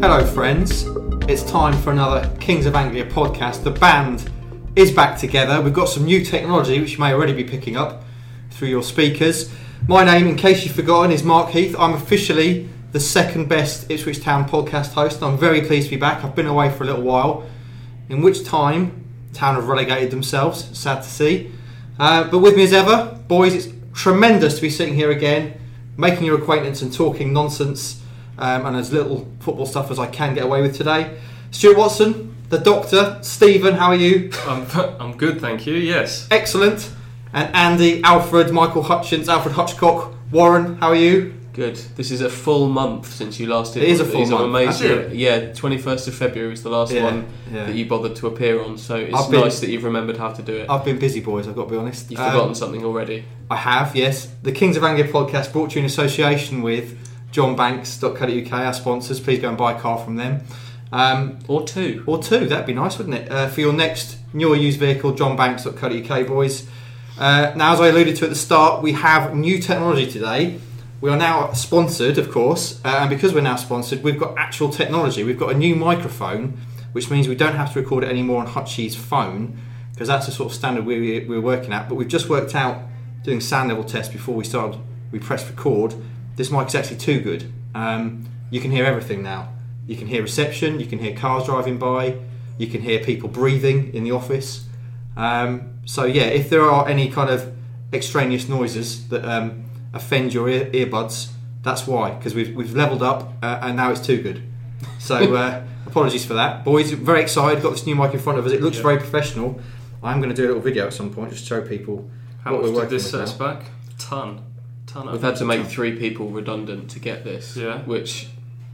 Hello friends, it's time for another Kings of Anglia podcast. The band is back together. We've got some new technology which you may already be picking up through your speakers. My name, in case you've forgotten, is Mark Heath. I'm officially the second best Ipswich Town podcast host. I'm very pleased to be back. I've been away for a little while, in which time Town have relegated themselves, sad to see. But with me as ever, boys, it's tremendous to be sitting here again, making your acquaintance and talking nonsense and as little football stuff as I can get away with today. Stuart Watson, the Doctor, Stephen, how are you? I'm good, thank you, yes. Excellent. And Andy, Alfred, Michael Hutchins, Alfred Hutchcock, Warren, how are you? Good. This is a full month since you last did. It is a full month. Amazing. Yeah, 21st of February was the last one that you bothered to appear on, so it's nice that you've remembered how to do it. I've been busy, boys, I've got to be honest. You've forgotten something already. I have, yes. The Kings of Anglia podcast brought to you in association with johnbanks.co.uk, our sponsors. Please go and buy a car from them. Or two, that'd be nice, wouldn't it? For your next new or used vehicle, johnbanks.co.uk, boys. Now, as I alluded to at the start, we have new technology today. We are now sponsored, of course, and because we're now sponsored, we've got actual technology. We've got a new microphone, which means we don't have to record it anymore on Hutchie's phone, because that's the sort of standard we're working at. But we've just worked out, doing sound level tests before we pressed record, this mic is actually too good. You can hear everything now. You can hear reception, you can hear cars driving by, you can hear people breathing in the office. So yeah, if there are any kind of extraneous noises that offend your earbuds, that's why, because we've levelled up and now it's too good. So apologies for that. Boys, very excited, got this new mic in front of us. It looks very professional. I'm going to do a little video at some point, just to show people how what much we're working did this set with us now. back? A ton. We've had to make 3 people redundant to get this, which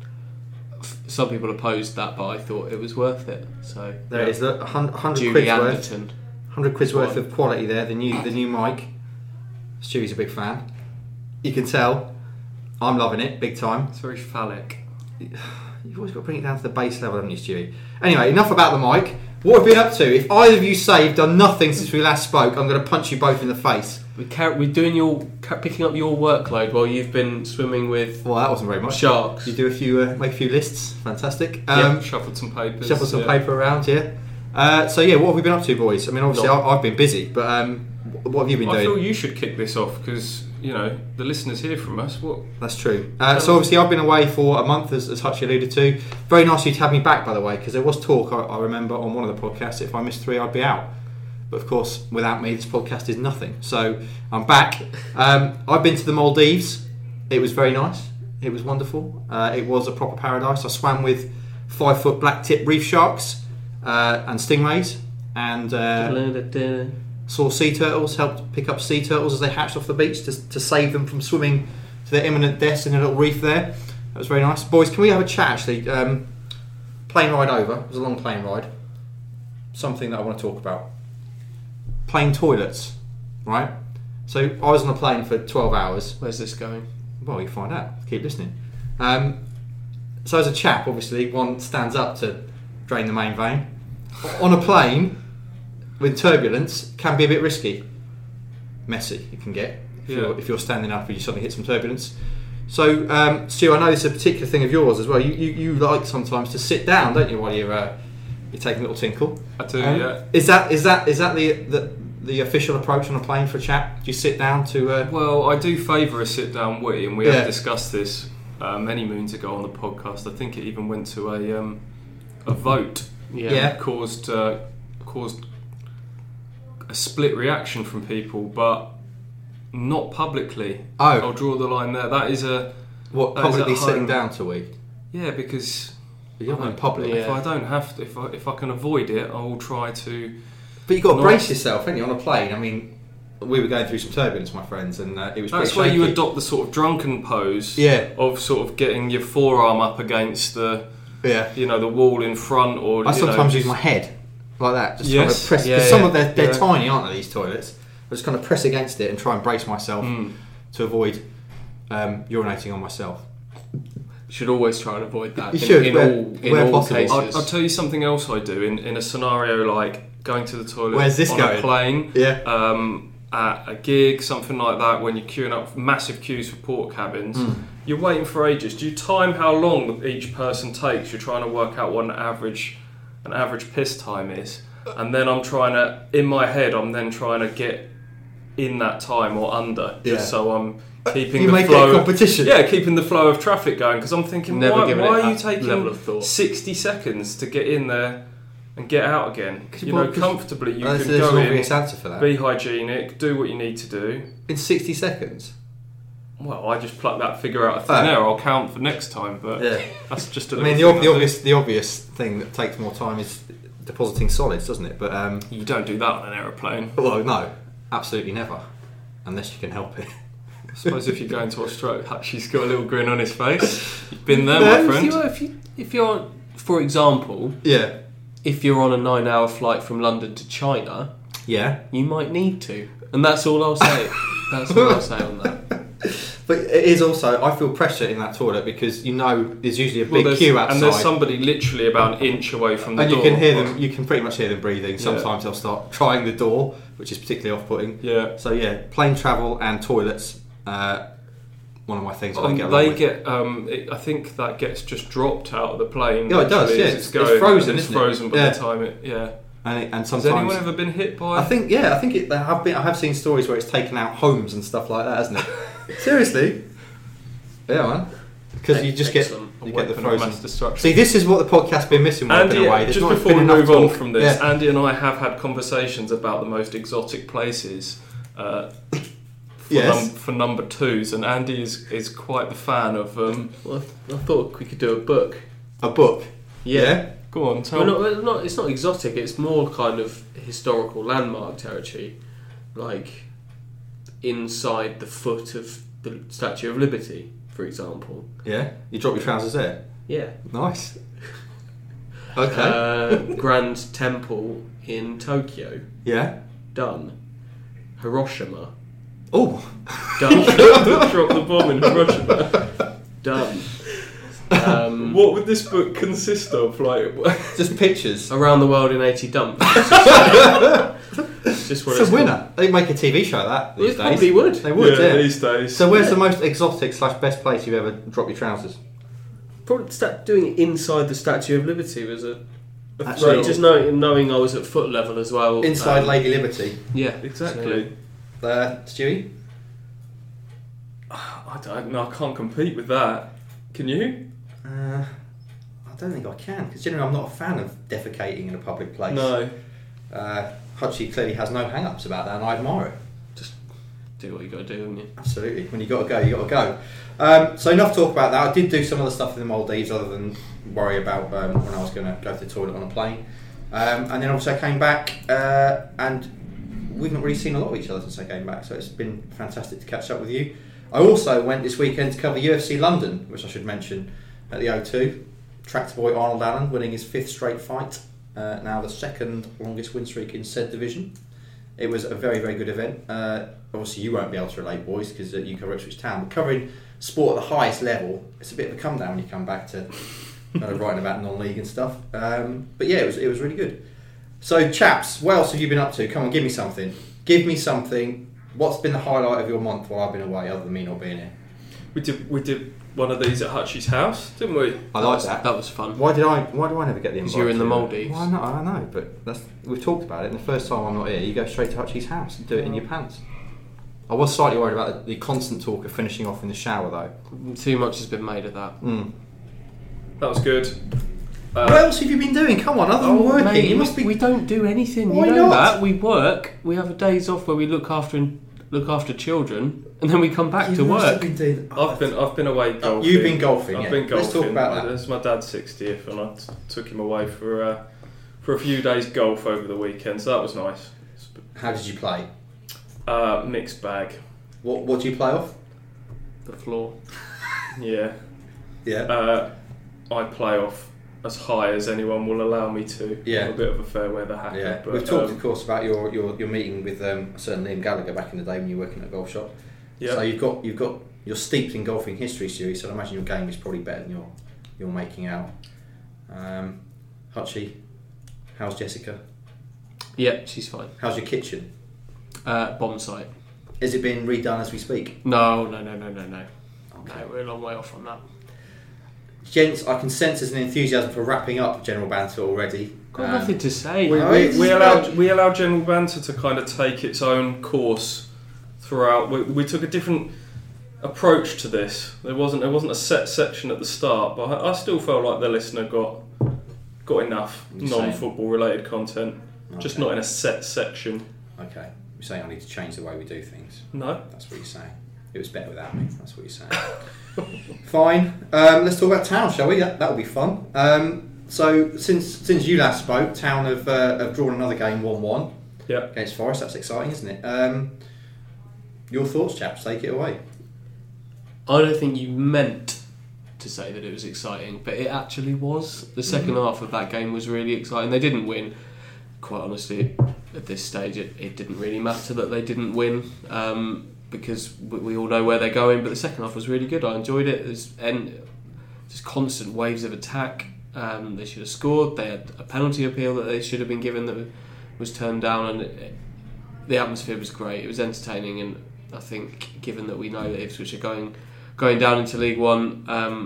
some people opposed that, but I thought it was worth it. So there it is, look, 100 Julie quid's Anderton. worth. 100 quid's worth of quality there, the new mic. Stewie's a big fan. You can tell. I'm loving it, big time. It's very phallic. You've always got to bring it down to the base level, haven't you, Stewie? Anyway, enough about the mic. What have you been up to? If either of you say you've done nothing since we last spoke, I'm going to punch you both in the face. We're doing picking up your workload while you've been swimming with. Well, that wasn't very much. Sharks. You do make a few lists. Fantastic. Shuffled some papers. Shuffled some paper around, yeah. So yeah, what have we been up to, boys? I mean, obviously I've been busy, but what have you been doing? I feel you should kick this off because the listeners hear from us. What? That's true. So obviously I've been away for a month, as Hutchie alluded to. Very nice of you to have me back, by the way, because there was talk. I remember on one of the podcasts, if I missed 3, I'd be out. But of course, without me, this podcast is nothing. So I'm back. I've been to the Maldives. It was very nice. It was wonderful. It was a proper paradise. I swam with 5-foot black-tip reef sharks and stingrays, and saw sea turtles. Helped pick up sea turtles as they hatched off the beach to save them from swimming to their imminent deaths in a little reef there. That was very nice. Boys, can we have a chat actually? Plane ride over. It was a long plane ride. Something that I want to talk about. Plane toilets, right? So I was on a plane for 12 hours. Where's this going? Well, you find out. Keep listening. So as a chap, obviously, one stands up to drain the main vein. On a plane with turbulence, can be a bit risky. Messy, you can get if you're standing up and you suddenly hit some turbulence. So, Stu, I know this is a particular thing of yours as well. You like sometimes to sit down, don't you, while you're taking a little tinkle? I do, yeah. Is that the official approach on a plane for a chat? Do you sit down to? Well, I do favour a sit-down wee, and we have discussed this many moons ago on the podcast. I think it even went to a vote. Yeah. Caused a split reaction from people, but not publicly. Oh, I'll draw the line there. That is publicly sitting down to wee? Yeah, because you're not in public. If I don't have to, if I can avoid it, I will try to. But you've got to brace yourself, haven't you, on a plane? I mean, we were going through some turbulence, my friends, and it was. That's where you adopt the sort of drunken pose. Of sort of getting your forearm up against the. The wall in front, or I sometimes use my head like that, just trying to press. Because some of they're tiny, aren't they? These toilets. I just kind of press against it and try and brace myself to avoid urinating on myself. You should always try and avoid that. You should, in all possible. cases. I'll tell you something else I do in a scenario like going to the toilet Where's this on going? a plane. at a gig, something like that, when you're queuing up massive queues for port cabins, you're waiting for ages. Do you time how long each person takes? You're trying to work out what an average piss time is, and then in my head, I'm then trying to get in that time or under, just so I'm keeping the flow. Competition. Keeping the flow of traffic going, because I'm thinking, why are you taking 60 seconds to get in there and get out again? Comfortably you can go in, answer for that. Be hygienic, do what you need to do. In 60 seconds? Well, I just pluck that figure out of thin air. I'll count for next time, but that's just the obvious thing that takes more time is depositing solids, doesn't it? But you don't do that on an aeroplane. Well, no, absolutely never, unless you can help it. I suppose if you're going to Australia, Hutchie's got a little grin on his face. You've been there, my friend. If you're, for example, if you're on a 9-hour flight from London to China, you might need to, and that's all I'll say. That's all I'll say on that. But it is also, I feel pressure in that toilet because there's usually a big queue outside, and there's somebody literally about an inch away from the door. And you can hear them. You can pretty much hear them breathing. Sometimes they'll start trying the door, which is particularly off-putting. Yeah. So plane travel and toilets. One of my things I get along with. I think that gets just dropped out of the plane. Yeah, it does. Yeah, it's frozen. It's frozen by the time it. Yeah. And sometimes, has anyone ever been hit by? I think I have seen stories where it's taken out homes and stuff like that, hasn't it? Seriously. Yeah, man. Because you just get the frozen. See, this is what the podcast's been missing. Andy, just before we move on from this, Andy and I have had conversations about the most exotic places for number twos, and Andy is quite the fan of. Well, I thought we could do a book. A book? Yeah. Go on, tell me. It's not exotic, it's more kind of historical landmark territory. Like inside the foot of the Statue of Liberty, for example. Yeah? You drop your trousers there? Yeah. Nice. Okay. Grand Temple in Tokyo. Yeah. Done. Hiroshima. Oh! Done. Drop the bomb in Hiroshima. Done. What would this book consist of? Like, just pictures. Around the world in 80 dumps. It's a winner. They make a TV show of that these days. Probably would. They would, these days. So where's the most exotic / best place you've ever dropped your trousers? Probably doing it inside the Statue of Liberty was a thrill. Just knowing I was at foot level as well. Inside Lady Liberty. Yeah, exactly. Stewie? I don't know. I can't compete with that. Can you? I don't think I can, because generally I'm not a fan of defecating in a public place. No. Hutchie clearly has no hang-ups about that, and I admire it. Just do what you got to do, haven't you? Absolutely. When you got to go, you got to go. So enough talk about that. I did do some other stuff in the Maldives, other than worry about when I was going to go to the toilet on a plane. And then obviously I came back, and we've not really seen a lot of each other since I came back, so it's been fantastic to catch up with you. I also went this weekend to cover UFC London, which I should mention, at the O2. Tractor boy Arnold Allen winning his 5th straight fight, now the 2nd longest win streak in said division. It was a very, very good event. Obviously you won't be able to relate, boys, because you cover Ipswich Town, but covering sport at the highest level, it's a bit of a come down when you come back to writing about non-league and stuff. But yeah, it was really good. So chaps, what else have you been up to? Come on, give me something. Give me something. What's been the highlight of your month while I've been away, other than me not being here? We did one of these at Hutchie's house, didn't we? I like that. That was fun. Why do I never get the invite? Because you're in the Maldives. Well, I know, but we've talked about it. And the first time I'm not here, you go straight to Hutchie's house and do it in your pants. I was slightly worried about the constant talk of finishing off in the shower, though. Too much has been made of that. That was good. What else have you been doing? Come on, other than working, mate, you must be. We don't do anything. Why you know not? that we work. We have days off where we look after children, and then we come back to work. I've been away golfing. You've been golfing. I've been golfing. Let's talk about that. It's my dad's 60th, and I took him away for a few days golf over the weekend, so that was nice. How did you play? Mixed bag. What do you play off? The floor. Yeah. Yeah. I play off as high as anyone will allow me to. Yeah. I'm a bit of a fair weather hacker. Yeah. But, we've talked, of course, about your meeting with a certain Liam Gallagher back in the day when you were working at a golf shop. Yeah. So you're steeped in golfing history, Stewie. So I imagine your game is probably better than you're making out. Hutchie, how's Jessica? Yeah, she's fine. How's your kitchen? Bomb site. Is it being redone as we speak? No. Okay. No, we're a long way off on that. Gents, I can sense there's an enthusiasm for wrapping up General Banter already. Got nothing to say. We allow General Banter to kind of take its own course throughout. We took a different approach to this. There wasn't a set section at the start, but I still felt like the listener got enough non-football related content, just not in a set section. Okay, you're saying I need to change the way we do things? No, that's what you're saying. It was better without me. That's what you're saying. Fine. Let's talk about Town, shall we? That'll be fun. So since you last spoke, Town have drawn another game 1-1 against Forest. That's exciting, isn't it? Your thoughts, chaps? Take it away. I don't think you meant to say that it was exciting, but it actually was. The second half of that game was really exciting. They didn't win. Quite honestly, at this stage, it didn't really matter that they didn't win. Because we all know where they're going, but the second half was really good. I enjoyed it. There's just constant waves of attack. They should have scored. They had a penalty appeal that they should have been given that was turned down, and the atmosphere was great. It was entertaining, and I think, given that we know that Ipswich are going down into League One,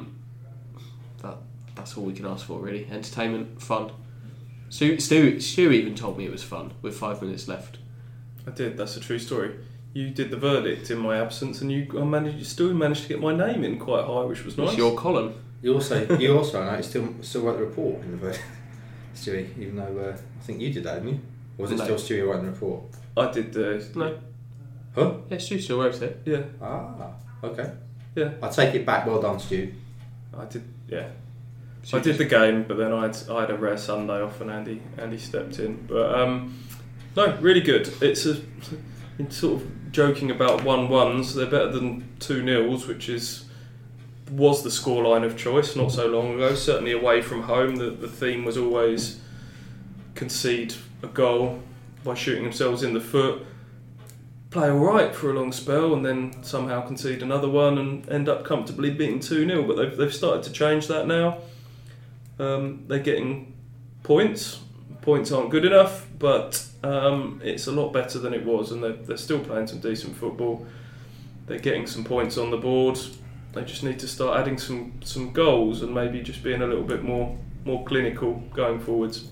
that's all we can ask for, really. Entertainment, fun. Stu even told me it was fun with 5 minutes left. I did. That's a true story. You did the verdict in my absence, and you still managed to get my name in quite high, which was nice. It's your column. You also, I know, still wrote the report in the verdict, Stewie. Even though I think you did that, didn't you? Or was it still Stewie writing the report? I did. No. Huh? Yeah, Stu still wrote it. Yeah. Ah, okay. Yeah. I take it back. Well done, Stu. I did. Yeah. I did the game, but then I had a rare Sunday off, and Andy stepped in. But no, really good. It's sort of joking about 1-1s. They're better than 2-0s, which was the scoreline of choice not so long ago. Certainly away from home, the theme was always concede a goal by shooting themselves in the foot, play all right for a long spell, and then somehow concede another one and end up comfortably beating 2-0. But they've started to change that now. They're getting points. Points aren't good enough, but it's a lot better than it was, and they're still playing some decent football. They're getting some points on the board. They just need to start adding some goals and maybe just being a little bit more clinical going forwards.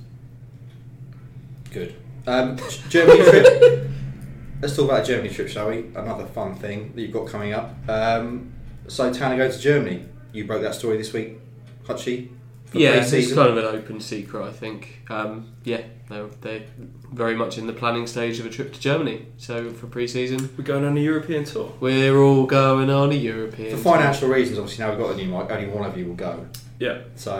Good. Germany trip. Let's talk about a Germany trip, shall we? Another fun thing that you've got coming up. So Town go to Germany. You broke that story this week, Hutchie. Yeah, it's kind of an open secret, I think. They're very much in the planning stage of a trip to Germany. So for pre-season, we're going on a European tour. We're all going on a European tour. For financial reasons, obviously, now we've got a new mic, only one of you will go. Yeah. So,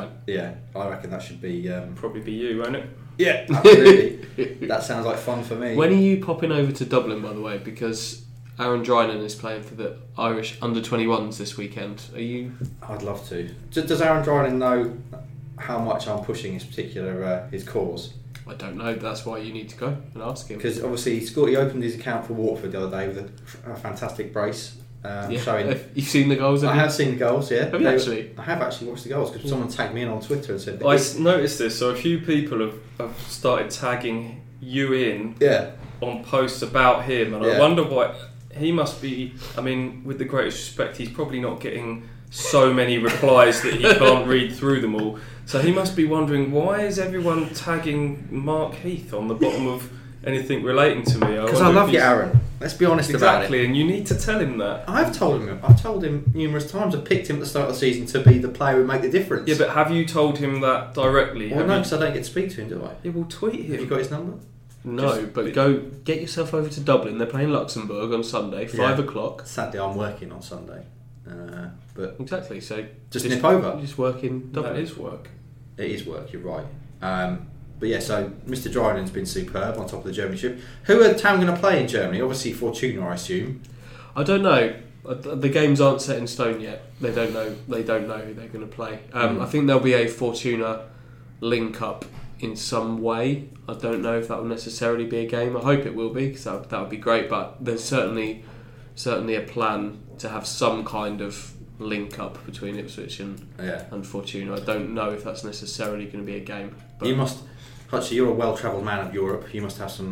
I reckon that should be... probably be you, won't it? Yeah, absolutely. That sounds like fun for me. When are you popping over to Dublin, by the way? Because Aaron Drynan is playing for the Irish under-21s this weekend. Are you... I'd love to. Does Aaron Drynan know how much I'm pushing his cause? I don't know. That's why you need to go and ask him. Because obviously he opened his account for Watford the other day with a fantastic brace. Showing. You've seen the goals? I have seen the goals. Yeah. Have you actually? I have actually watched the goals because someone tagged me in on Twitter and said. I noticed this. So a few people have started tagging you in. Yeah. On posts about him, and I wonder why. He must be. I mean, with the greatest respect, he's probably not getting so many replies that he can't read through them all. So he must be wondering, why is everyone tagging Mark Heath on the bottom of anything relating to me? Because I love you, Aaron. Let's be honest about it. Exactly, and you need to tell him that. I've told him numerous times. I picked him at the start of the season to be the player who would make the difference. Yeah, but have you told him that directly? Well, no, because I don't get to speak to him, do I? Yeah, we'll tweet him. Have you got his number? No, but go get yourself over to Dublin. They're playing Luxembourg on Sunday, 5 o'clock. Sadly, I'm working on Sunday. But exactly, so just nip over. Just work in Dublin. That is work. It is work, you're right. But yeah, so Mr. Drynan's been superb on top of the Germany trip. Who are Town going to play in Germany? Obviously Fortuna, I assume. I don't know. The games aren't set in stone yet. They don't know who they're going to play. I think there'll be a Fortuna link-up in some way. I don't know if that will necessarily be a game. I hope it will be, because that would be great. But there's certainly a plan to have some kind of link-up between Ipswich and Fortuna. I don't know if that's necessarily going to be a game. But You must... Hutchie, you're a well-travelled man of Europe. You must have some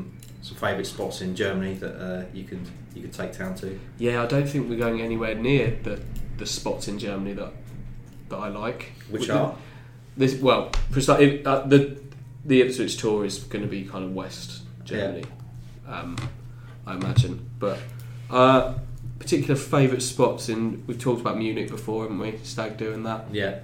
some favourite spots in Germany that you could take town to? Yeah, I don't think we're going anywhere near the spots in Germany that I like. Which are? This the Ipswich tour is going to be kind of West Germany, I imagine. But particular favourite spots we've talked about Munich before, haven't we? Stag doing that. Yeah.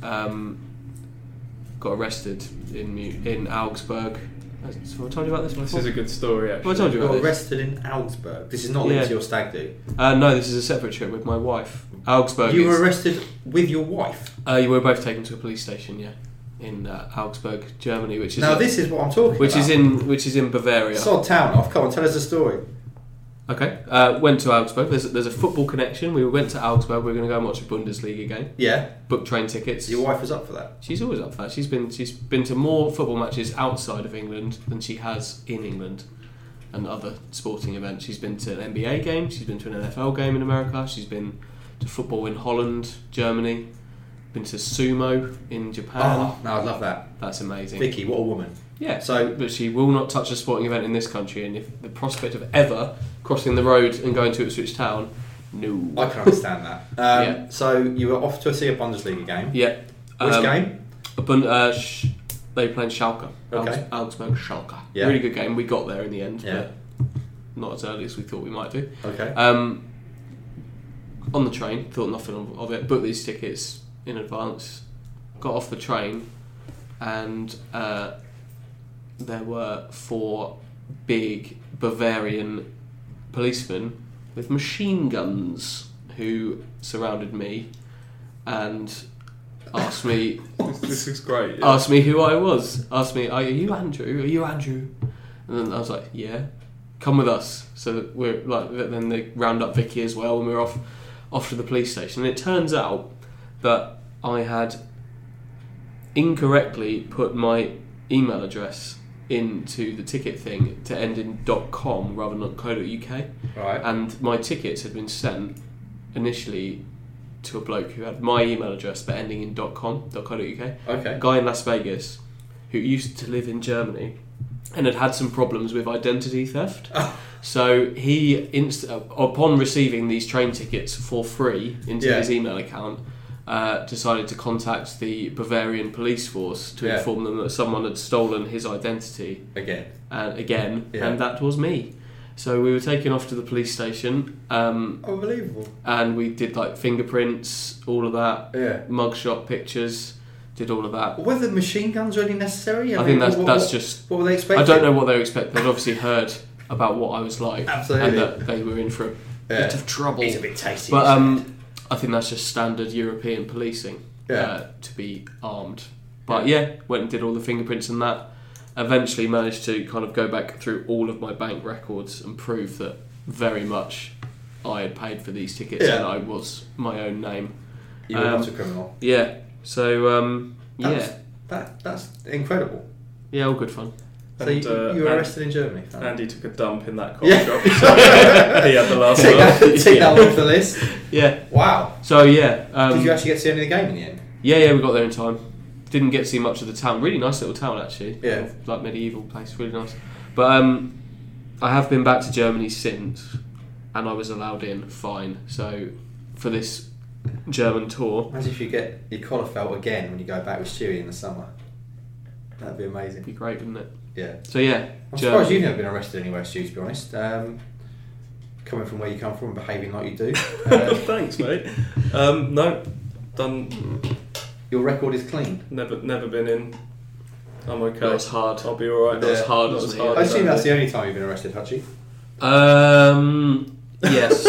Got arrested in Augsburg. Have I told you about this before? This is a good story, actually. Well, I told you about Got this. arrested in Augsburg. This is not linked to your stag do. No, this is a separate trip with my wife. Augsburg. You were arrested with your wife? You were both taken to a police station, yeah, in Augsburg, Germany, which is this is what I'm talking about. Which is in Bavaria. Sod town off. Come on, tell us the story. Okay. Went to Augsburg. There's a football connection. We went to Augsburg. We were going to go and watch a Bundesliga game. Yeah. Booked train tickets. Your wife was up for that? She's always up for that. She's been to more football matches outside of England than she has in England, and other sporting events. She's been to an NBA game. She's been to an NFL game in America. She's been to football in Holland, Germany. Been to sumo in Japan. Oh, no, I love that. That's amazing. Vicky, what a woman. Yeah. So, but she will not touch a sporting event in this country, and if the prospect of ever crossing the road and going to Ipswich Town, no. I can understand that. So you were off to see a Bundesliga game. Yeah. Which game? They were playing Schalke. Okay. Augsburg Schalke. Yeah. Really good game. We got there in the end, Yeah. but not as early as we thought we might do. Okay. On the train, thought nothing of it. Booked these tickets in advance. Got off the train, and there were 4 big Bavarian policemen with machine guns who surrounded me and asked me This is great. Yeah. asked me who I was. Asked me, "Are you Andrew? Are you Andrew?" And then I was like, "Yeah, come with us." So that we're like, then they round up Vicky as well, and we're off to the police station. And it turns out that I had incorrectly put my email address into the ticket thing to end in .com rather than .co.uk. Right. And my tickets had been sent initially to a bloke who had my email address but ending in .com.co.uk. Okay. A guy in Las Vegas who used to live in Germany and had some problems with identity theft. So he, upon receiving these train tickets for free into his email account, decided to contact the Bavarian police force to inform them that someone had stolen his identity Again, and that was me. So we were taken off to the police station. Unbelievable. And we did like fingerprints, all of that, Yeah. mugshot pictures, did all of that. Were the machine guns really necessary? I think that's just. What were they expecting? I don't know what they were expecting. They'd obviously heard about what I was like, Absolutely. and that they were in for a bit of trouble. It's a bit tasty. But I think that's just standard European policing to be armed. But went and did all the fingerprints and that. Eventually managed to kind of go back through all of my bank records and prove that very much I had paid for these tickets and I was my own name. You were not a criminal. Yeah. So That's incredible. Yeah, all good fun. So you were arrested in Germany. Andy took a dump in that coffee shop. So he had the last word. Take that one off the list. Yeah. Wow. So yeah. Did you actually get to see any of the game in the end? Yeah, we got there in time. Didn't get to see much of the town. Really nice little town, actually. Yeah. Like medieval place, really nice. But I have been back to Germany since, and I was allowed in fine. So for this German tour, As if you get your collar felt again when you go back with Stewie in the summer. That'd be amazing. it'd be great, wouldn't it? Yeah. So yeah, I'm surprised you've never been arrested anywhere, Stu, to be honest. Coming from where you come from and behaving like you do. Thanks, mate. No, done. Your record is clean. Never been in. I'm okay. That was hard. I'll be alright. That was hard. That was wasn't it? hard. I assume that's the only time you've been arrested, Hutchie. Yes.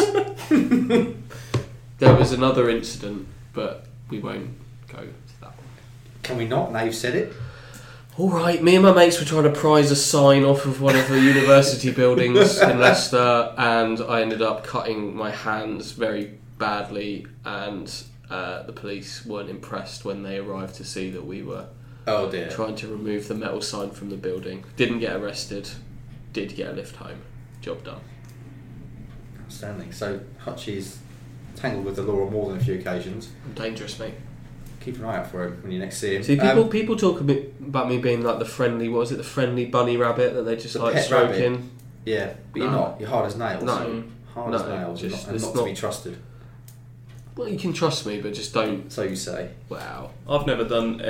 There was another incident, but we won't go to that one. Can we not? Now you've said it. Alright, me and my mates were trying to prize a sign off of one of the university buildings in Leicester, and I ended up cutting my hands very badly, and the police weren't impressed when they arrived to see that we were trying to remove the metal sign from the building. Didn't get arrested, did get a lift home. Job done. Outstanding. So Hutchie's tangled with the law on more than a few occasions. I'm dangerous, mate. Keep an eye out for him when you next see him. See, people talk a bit about me being like the friendly, what was it, the friendly bunny rabbit that they just The like pet stroking. Yeah, but No. you're not. You're hard as nails. No. Hard as No, nails, just- and it's not not- to be trusted. Well, you can trust me, but just don't. So you say. Wow. I've never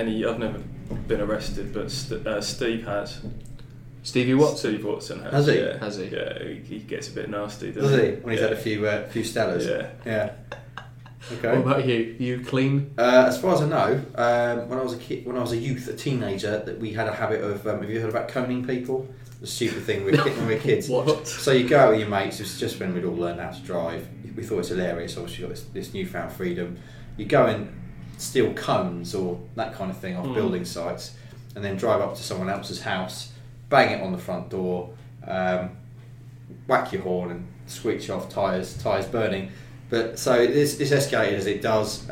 been arrested, but Steve has. Stevie Watson. Steve Watson has. Has he? Yeah. Has he? Yeah, he gets a bit nasty, Does doesn't he? When he's Yeah. had a few stellars. Yeah. Yeah. What Okay. about you? You clean? As far as I know, when I was a youth, a teenager, that we had a habit of. Have you heard about coning people? The stupid thing when we were kids. What? So you go out with your mates. It was just when we'd all learned how to drive. We thought it was hilarious. Obviously, got this newfound freedom. You go and steal cones or that kind of thing off building sites, and then drive up to someone else's house, bang it on the front door, whack your horn, and switch off tyres burning. But so this escalated as it does.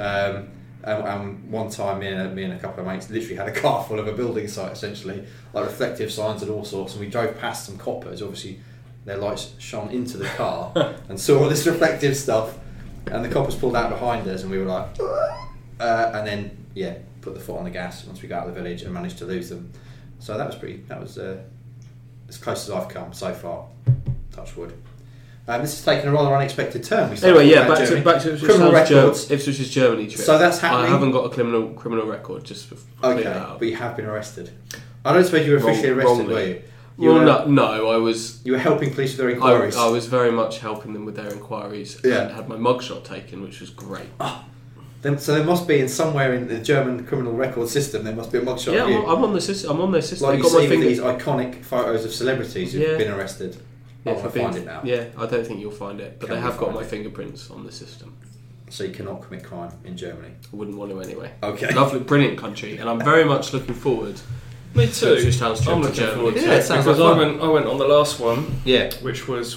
And one time, me and a couple of mates literally had a car full of a building site, essentially, like reflective signs and all sorts. And we drove past some coppers. Obviously, their lights shone into the car and saw all this reflective stuff. And the coppers pulled out behind us, and we were like, and then put the foot on the gas once we got out of the village and managed to lose them. So that was as close as I've come so far. Touch wood. This has taken a rather unexpected turn. Anyway, back to criminal records. Ipswich's Germany trip. So that's happening. I haven't got a criminal record. Just for Okay, but you have been arrested. I don't suppose you were officially arrested, were you? No, I was. You were helping police with their inquiries. I was very much helping them with their inquiries. Yeah. And had my mugshot taken, which was great. So there must be somewhere in the German criminal record system. There must be a mugshot. Yeah, of you. I'm on the system. I'm on their system. Like They you got my see with finger. these iconic photos of celebrities who've Yeah. been arrested. Yeah, I'll find it now. Yeah, I don't think you'll find it, but Can they we have got find my it? fingerprints on the system. So you cannot commit crime in Germany. I wouldn't want to anyway. Okay. Lovely, brilliant country, and I'm very much looking forward. Me to too. Ipswich Town's trip I'm to looking Germany. forward to Yeah, it it sounds because like I fun. went on the last one, Yeah. which was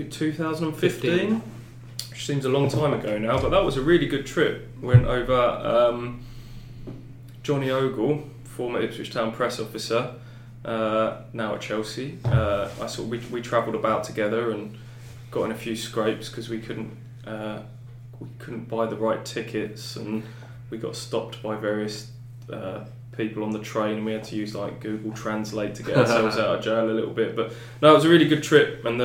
2015, which seems a long time ago now, but that was a really good trip. Went over Johnny Ogle, former Ipswich Town press officer, now at Chelsea. We travelled about together and got in a few scrapes because we couldn't buy the right tickets, and we got stopped by various people on the train, and we had to use like Google Translate to get ourselves out of jail a little bit. But no, it was a really good trip, and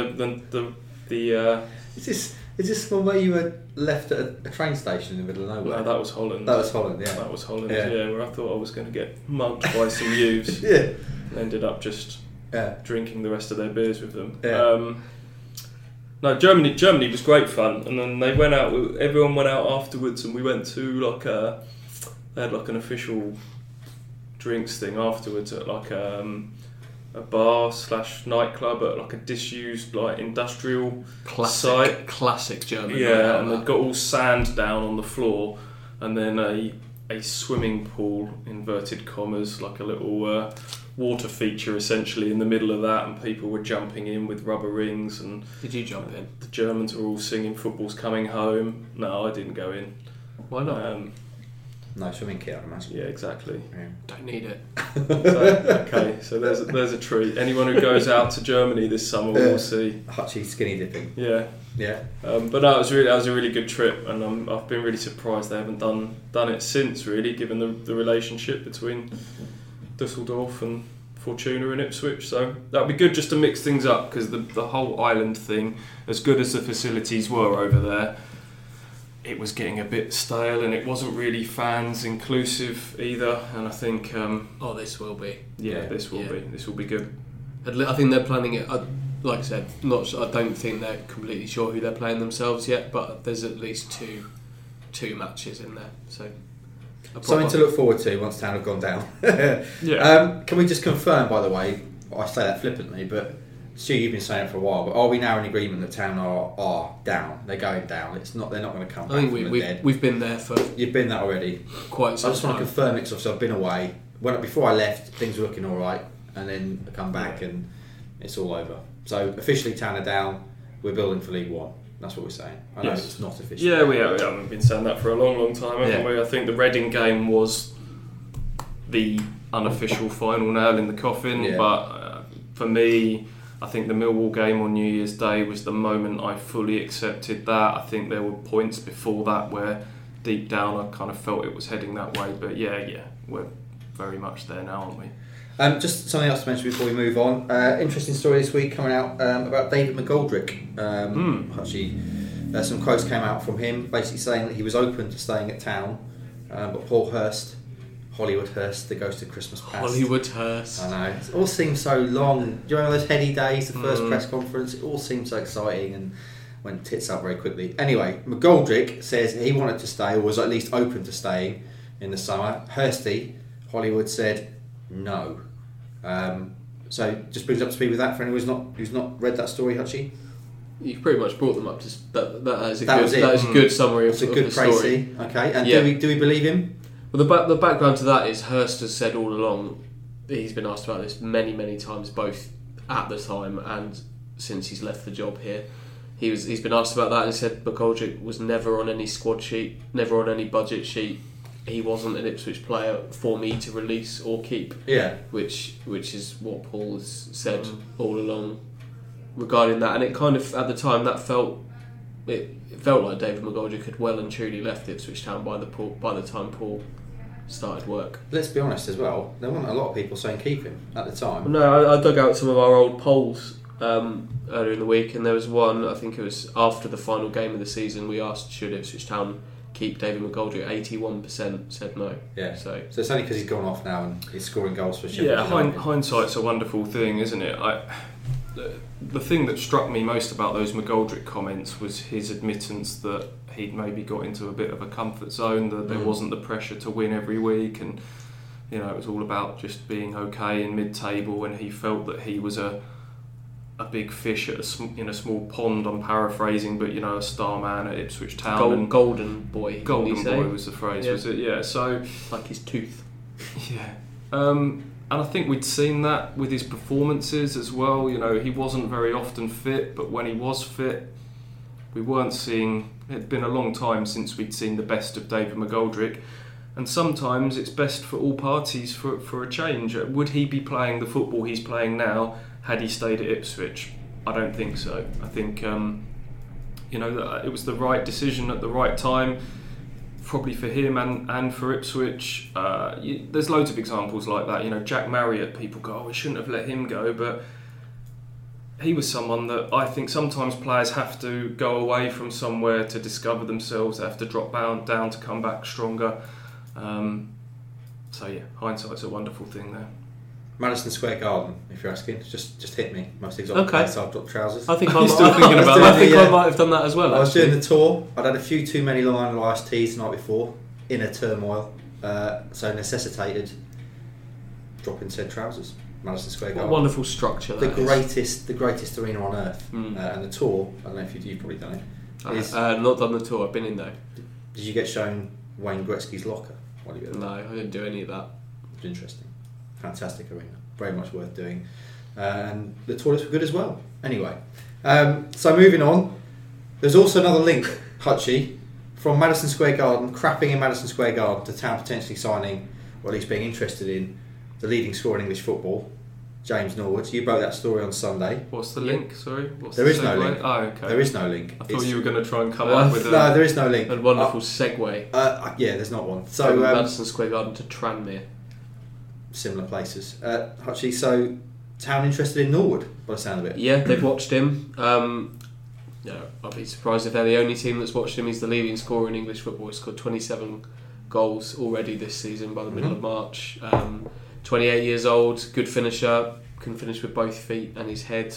the Is this one where you were left at a train station in the middle of nowhere? no, that was Holland. That was Holland, yeah. That was Holland, Yeah. yeah, where I thought I was going to get mugged by some youths. Yeah. And ended up just Yeah. drinking the rest of their beers with them. Yeah. No, Germany was great fun, and then they went out. Everyone went out afterwards, and we went to they had like an official drinks thing afterwards at like a bar / nightclub at like a disused like industrial site. Classic German. Yeah, and they'd got all sand down on the floor, and then a swimming pool, inverted commas, like a little water feature essentially in the middle of that, and people were jumping in with rubber rings, and Did you jump in? the Germans were all singing "Football's Coming Home." No, I didn't go in. Why not? No swimming kit, I'd imagine. Yeah, exactly. Yeah. Don't need it. So there's a treat. Anyone who goes out to Germany this summer will see. Hutchie skinny dipping. Yeah. Yeah. But no, that was a really good trip, and I've been really surprised they haven't done it since, really, given the relationship between Dusseldorf and Fortuna and Ipswich. So that'd be good just to mix things up, because the whole island thing, as good as the facilities were over there, it was getting a bit stale, and it wasn't really fans inclusive either. And I think This will be. this will be good. I think they're planning it. Like I said, I don't think they're completely sure who they're playing themselves yet, but there's at least two matches in there. So Something to look forward to once Town have gone down. Yeah. Can we just confirm, by the way, I say that flippantly, but Stu, you've been saying it for a while, but are we now in agreement that Town are down? They're going down. They're not going to come I back think from the dead. we've been there for You've been that already. quite some I just want to time. confirm it because I've been away. Before I left, things were looking all right, and then I come back and it's all over. So officially, Town are down. We're building for League One. That's what we're saying. I know Yes. it's not official. Yeah, we haven't been saying that for a long time, haven't Yeah. we? I think the Reading game was the unofficial final nail in the coffin, Yeah. but for me, I think the Millwall game on New Year's Day was the moment I fully accepted that. I think there were points before that where deep down I kind of felt it was heading that way, but yeah, we're very much there now, aren't we? Just something else to mention before we move on. Interesting story this week coming out about David McGoldrick. Actually, some quotes came out from him basically saying that he was open to staying at Town, but Paul Hurst, Hollywood Hurst, the ghost of Christmas past. Hollywood Hurst. I know. It all seems so long. Do you remember those heady days, the first press conference? It all seemed so exciting and went tits up very quickly. Anyway, McGoldrick says he wanted to stay, or was at least open to staying in the summer. Hursty, Hollywood, said no. So just brings up to speed with that for anyone who's not read that story, Hutchie. You pretty much brought them up to that is a That good was it. that is a good summary That's of a good the story. précis. Okay, and Yeah. do we believe him? Well, the background to that is Hurst has said all along. He's been asked about this many times, both at the time and since he's left the job here. He's been asked about that and said McGoldrick was never on any squad sheet, never on any budget sheet. He wasn't an Ipswich player for me to release or keep. Yeah. Which is what Paul has said all along regarding that, and it kind of at the time that felt like David McGoldrick had well and truly left Ipswich Town by the time Paul started work. Let's be honest as well. There weren't a lot of people saying keep him at the time. No, I dug out some of our old polls earlier in the week, and there was one. I think it was after the final game of the season. We asked should Ipswich Town keep David McGoldrick. 81% said no. Yeah. So it's only because he's gone off now and he's scoring goals for Sheffield. Yeah, hindsight's a wonderful thing, isn't it? The thing that struck me most about those McGoldrick comments was his admittance that he'd maybe got into a bit of a comfort zone, that there wasn't the pressure to win every week, and it was all about just being okay in mid-table, and he felt that he was a big fish in a small pond. I'm paraphrasing, but a star man at Ipswich Town. Golden boy. Golden boy was the phrase, was it? Yeah. So like his tooth. Yeah. And I think we'd seen that with his performances as well. He wasn't very often fit, but when he was fit, we weren't seeing. It'd been a long time since we'd seen the best of David McGoldrick, and sometimes it's best for all parties for a change. Would he be playing the football he's playing now had he stayed at Ipswich? I don't think so. I think it was the right decision at the right time, probably for him and for Ipswich. There's loads of examples like that. Jack Marriott, people go, we shouldn't have let him go, but he was someone that I think sometimes players have to go away from somewhere to discover themselves. They have to drop down to come back stronger. So yeah, hindsight's a wonderful thing there. Madison Square Garden, if you're asking, just hit me. Most exotic place I've dropped trousers. I think I might have done that as well. I was doing the tour. I'd had a few too many Long Island iced teas the night before, inner turmoil, so necessitated dropping said trousers. Madison Square Garden. What a wonderful structure. The greatest arena on earth, and the tour. I don't know if you've probably done it. Not done the tour. I've been in though. Did you get shown Wayne Gretzky's locker while you were there? No, I didn't do any of that. It was interesting. Fantastic arena, very much worth doing, and the toilets were good as well. Anyway, so moving on, there's also another link, Hutchie, from Madison Square Garden, crapping in Madison Square Garden, to Town potentially signing, or at least being interested in, the leading scorer in English football, James Norwood. You broke that story on Sunday. What's the link? Sorry, there is no link. Oh, okay. There is no link. I thought you were going to try and come up with no, there is no link. A wonderful segue. Yeah, there's not one. So from Madison Square Garden to Tranmere. Similar places. Hutchie, so Town interested in Norwood by the sound of it? Yeah, they've watched him. I'd be surprised if they're the only team that's watched him. He's the leading scorer in English football. He's scored 27 goals already this season by the middle of March. 28 years old, good finisher, can finish with both feet and his head.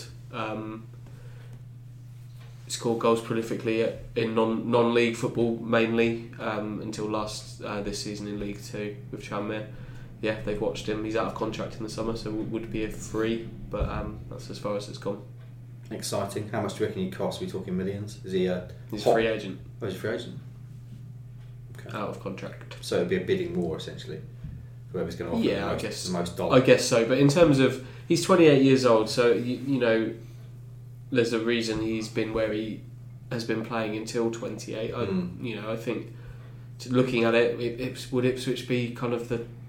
Scored goals prolifically in non-league football mainly until this season in League 2 with Tranmere. Yeah, they've watched him. He's out of contract in the summer, so would be a free, but that's as far as it's gone. Exciting. How much do you reckon he costs? Are we talking millions? Is he He's a free agent. Oh, he's a free agent. Okay. Out of contract. So it'd be a bidding war essentially. Whoever's going to offer the most dollar. I guess so. But in terms of, he's 28 years old, so there's a reason he's been where he has been playing until 28. I think looking at it, would Ipswich be kind of the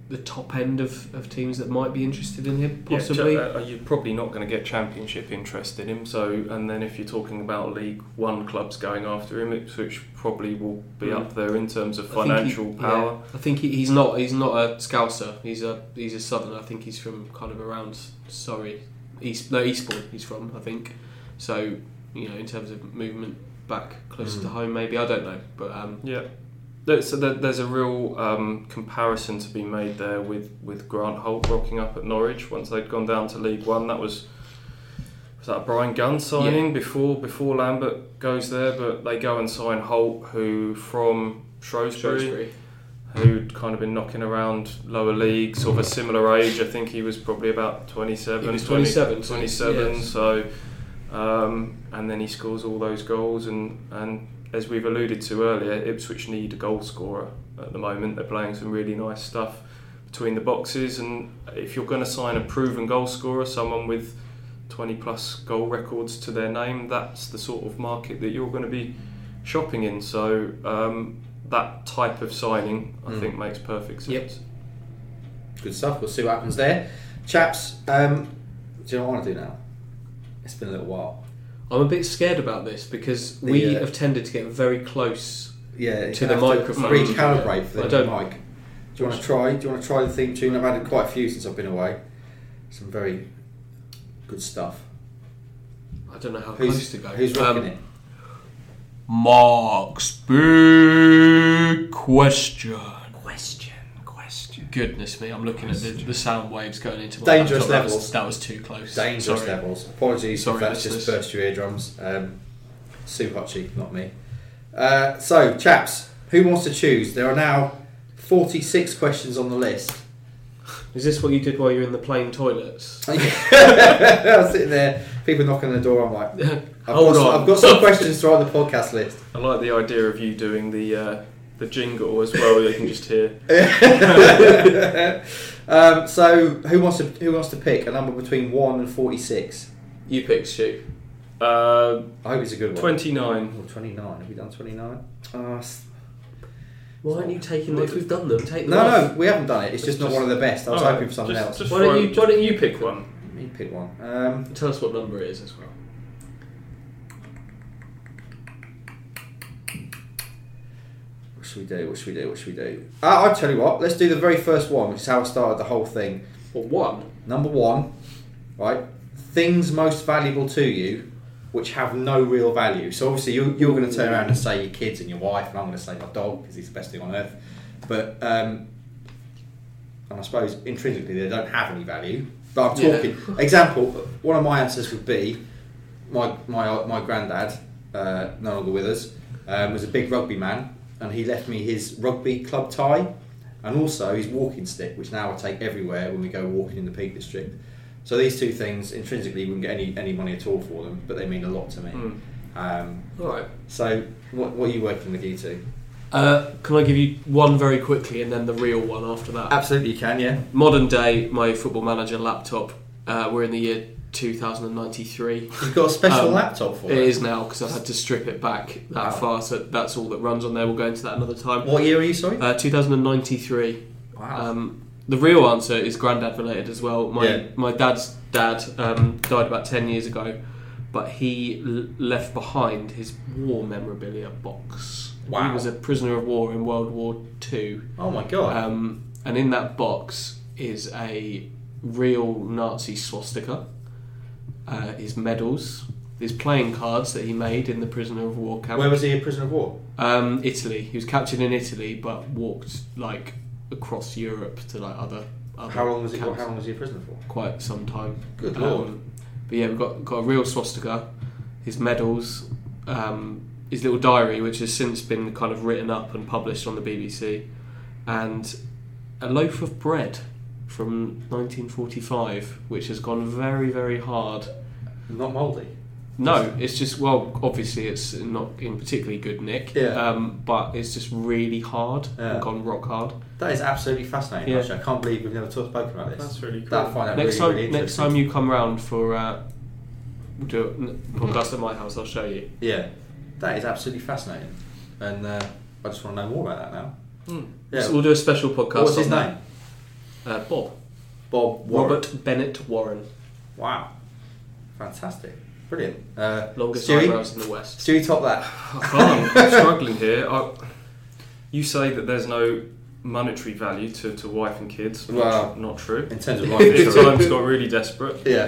the top end of teams that might be interested in him, possibly. You're probably not going to get Championship interest in him. So, and then if you're talking about League One clubs going after him, Ipswich probably will be up there in terms of financial power. Yeah, I think he's not a Scouser. He's a Southerner. I think he's from kind of around Eastbourne. He's from, I think. So, in terms of movement back closer to home, maybe, I don't know, but So there's a real comparison to be made there with Grant Holt rocking up at Norwich once they'd gone down to League One. That was that a Brian Gunn signing before Lambert goes there, but they go and sign Holt, who from Shrewsbury, who'd kind of been knocking around lower leagues, sort of a similar age. I think he was probably about 27. He was 27. 27. Yes. So, and then he scores all those goals and. As we've alluded to earlier, Ipswich need a goal scorer at the moment. They're playing some really nice stuff between the boxes, and if you're going to sign a proven goal scorer, someone with 20 plus goal records to their name, that's the sort of market that you're going to be shopping in. So that type of signing, I think, makes perfect sense. Yep. Good stuff. We'll see what happens there. Chaps, do you know what I want to do now? It's been a little while. I'm a bit scared about this because we have tended to get very close to the microphone. Recalibrate for the mic. Do you want to try? Do you want to try the theme tune? I've had quite a few since I've been away. Some very good stuff. I don't know how close to go. Who's rocking it? Mark's big question. Goodness me, I'm looking at the sound waves going into my dangerous laptop. levels. That was too close. Dangerous levels. Apologies if that's just burst your eardrums. Sue Hutchie, not me. So, chaps, who wants to choose? There are now 46 questions on the list. Is this what you did while you were in the plane toilets? I was sitting there, people knocking on the door. I'm like, I've got some questions to write on the podcast list. I like the idea of you doing the jingle as well. You can just hear. So who wants to pick a number between 1 and 46? You pick, Stu. I hope it's a good one. 29. Oh, 29. Have we done 29? Why aren't you taking them? If we've done them, take them No, we haven't done it. It's just not one of the best. I was hoping for something else. Why don't you pick one? You pick one. Tell us what number it is as well. What should we do? I'll tell you what. Let's do the very first one, which is how I started the whole thing. What one? Number 1, right? Things most valuable to you, which have no real value. So obviously you're going to turn around and say your kids and your wife, and I'm going to say my dog because he's the best thing on earth. But and I suppose intrinsically they don't have any value. But I'm talking example. One of my answers would be my granddad, no longer with us, was a big rugby man. And he left me his rugby club tie and also his walking stick, which now I take everywhere when we go walking in the Peak District. So these two things, intrinsically, wouldn't get any money at all for them, but they mean a lot to me. Alright. So what are you working with, you two? Can I give you one very quickly and then the real one after that? Absolutely you can, yeah. Modern day, my Football Manager laptop. We're in the year 2093. You've got a special laptop for it? It is now because I've had to strip it back that far, so that's all that runs on there. We'll go into that another time. What year are you, sorry? 2093. Wow. The real answer is granddad related as well. My dad's dad died about 10 years ago, but he left behind his war memorabilia box. Wow. He was a prisoner of war in World War II. Oh my god. And in that box is a real Nazi swastika. His medals, his playing cards that he made in the prisoner of war camp. Where was he a prisoner of war? Italy. He was captured in Italy, but walked across Europe to other. How long was he? camps. How long was he a prisoner for? Quite some time. Good lord. But yeah, we've got a real swastika, his medals, his little diary, which has since been kind of written up and published on the BBC, and a loaf of bread from 1945, which has gone very, very hard. Not mouldy? No, it's just, obviously it's not in particularly good nick, but it's just really hard and gone rock hard. That is absolutely fascinating, actually. I can't believe we've never spoken about this. That's really cool. I find that really next time you come round for we'll do a podcast at my house, I'll show you. Yeah, that is absolutely fascinating. And I just want to know more about that now. Yeah. So we'll do a special podcast. What's his name? Bob. Bob Warren. Robert Bennett Warren. Wow. Fantastic. Brilliant. Longest Stewie? eyebrows in the West. Stewie, top that. I can't. I'm struggling here. You say that there's no monetary value to wife and kids. Well, not true. In terms of life If insurance. times got really desperate. Yeah.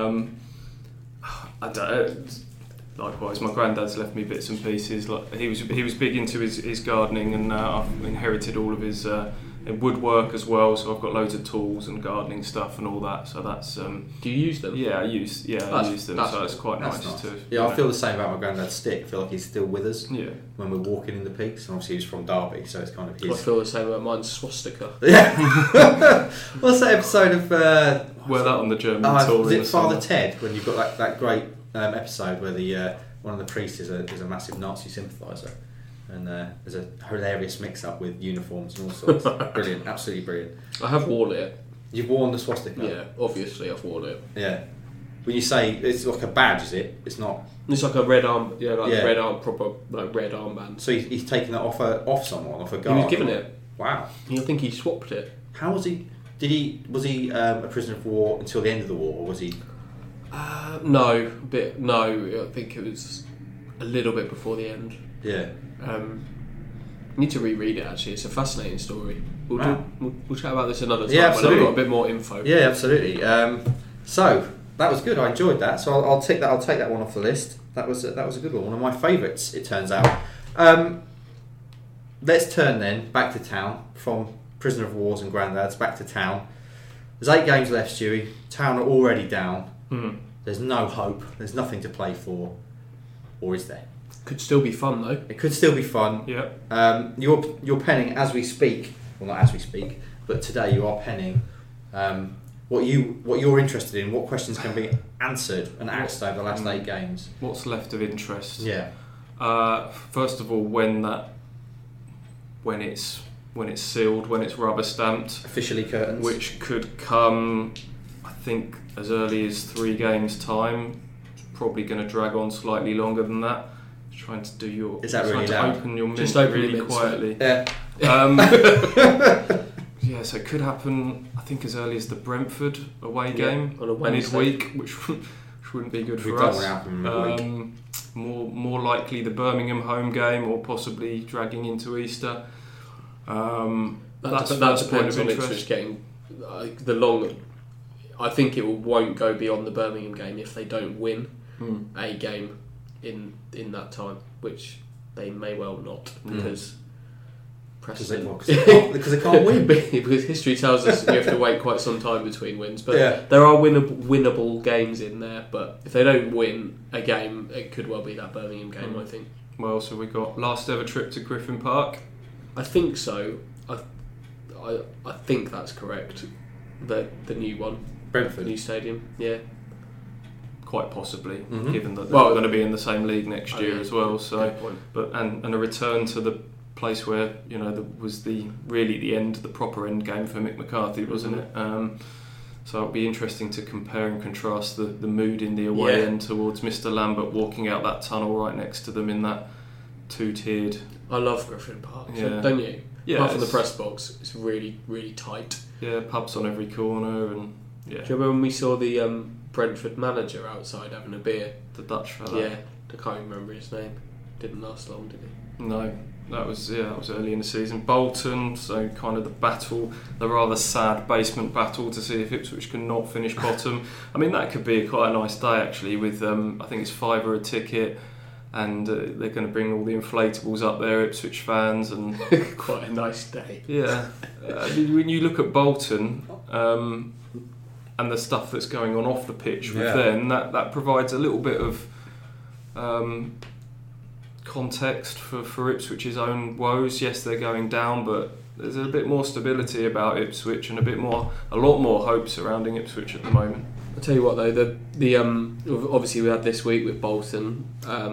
I don't. Likewise, my granddad's left me bits and pieces. Like he was big into his gardening, and I've inherited all of his woodwork as well. So I've got loads of tools and gardening stuff and all that. So that's. Do you use them? Yeah, I use them. So it's quite That's nice to. Yeah, I feel the same about my granddad's stick. I feel like he's still with us Yeah. when we're walking in the peaks. And obviously, he's from Derby, so it's kind of I his. feel the same about mine's swastika. Yeah. What's that episode of? Wear that on the German tour. Was in it the Father summer. Ted when you've got that great episode where the one of the priests is a massive Nazi sympathiser, and there's a hilarious mix-up with uniforms and all sorts. Brilliant, absolutely brilliant. I have worn it. You've worn the swastika. Yeah, obviously I've worn it. Yeah. When you say it's like a badge, is it? It's not. It's like a red arm, Yeah. red arm, proper like red armband. So he's taken that off someone, off a He guard. was given it. Wow. I think he swapped it. How was he? Was he a prisoner of war until the end of the war, or was he? No, I think it was a little bit before the end. Yeah. Need to reread it actually. It's a fascinating story. Wow. We'll chat about this another time Yeah, when I've absolutely. got a bit more info. Yeah, absolutely. So that was good. I enjoyed that. So I'll take that. I'll take that one off the list. That was a good one. One of my favourites. It turns out. Let's turn then back to town from prisoner of wars and granddads back to town. There's 8 games left, Stewie. Town are already down. There's no hope. There's nothing to play for, or is there? Could still be fun though. It could still be fun. Yeah. You're penning as we speak. Well, not as we speak, but today you are penning what you're interested in. What questions can be answered and asked over the last 8 games? What's left of interest? Yeah. First of all, when it's sealed, when it's rubber stamped, Officially curtains. which could come, I think, as early as 3 games time. It's probably going to drag on slightly longer than that. Trying to do your. Is that trying really to loud? open your mint Just open really your mint, quietly. Yeah. Yeah, so it could happen. I think as early as the Brentford away game on a Wednesday. midweek, which wouldn't be good We for don't us. want to happen midweek. More likely the Birmingham home game, or possibly dragging into Easter. That's that first point depends of on interest. Ipswich getting the long. I think it won't go beyond the Birmingham game if they don't win a game in that time, which they may well not because Preston. Because they can't win. Because history tells us you have to wait quite some time between wins, but Yeah. there are winnable games in there. But if they don't win a game, it could well be that Birmingham game. I think. Well, so we got last ever trip to Griffin Park. I think so. I think that's correct. The new one, the Brentford. new stadium. Yeah. Quite possibly, Mhm. given that they're Well- going to be in the same league next year yeah. as well. So, Good point. but and a return to the place where was the end, the proper end game for Mick McCarthy, wasn't it? So it'll be interesting to compare and contrast the mood in the away Yeah. end towards Mr. Lambert walking out that tunnel right next to them in that 2-tiered. I love Griffin Park. Yeah. Don't you? Yeah, Apart from the it's- press box, it's really, really tight. Yeah, pubs on every corner, and Do you remember when we saw the Brentford manager outside having a beer? the Dutch fella. Yeah, I can't remember his name. Didn't last long, did he? No, that was early in the season. Bolton, so kind of the rather sad basement battle to see if Ipswich can not finish bottom. I mean, that could be quite a nice day actually. With I think it's £5 a ticket, and they're going to bring all the inflatables up there, Ipswich fans, and Quite a nice day. yeah. When you look at Bolton. And the stuff that's going on off the pitch with them, that provides a little bit of context for Ipswich's own woes. Yes, they're going down, but there's a bit more stability about Ipswich and a lot more hope surrounding Ipswich at the moment. I'll tell you what though, the obviously we had this week with Bolton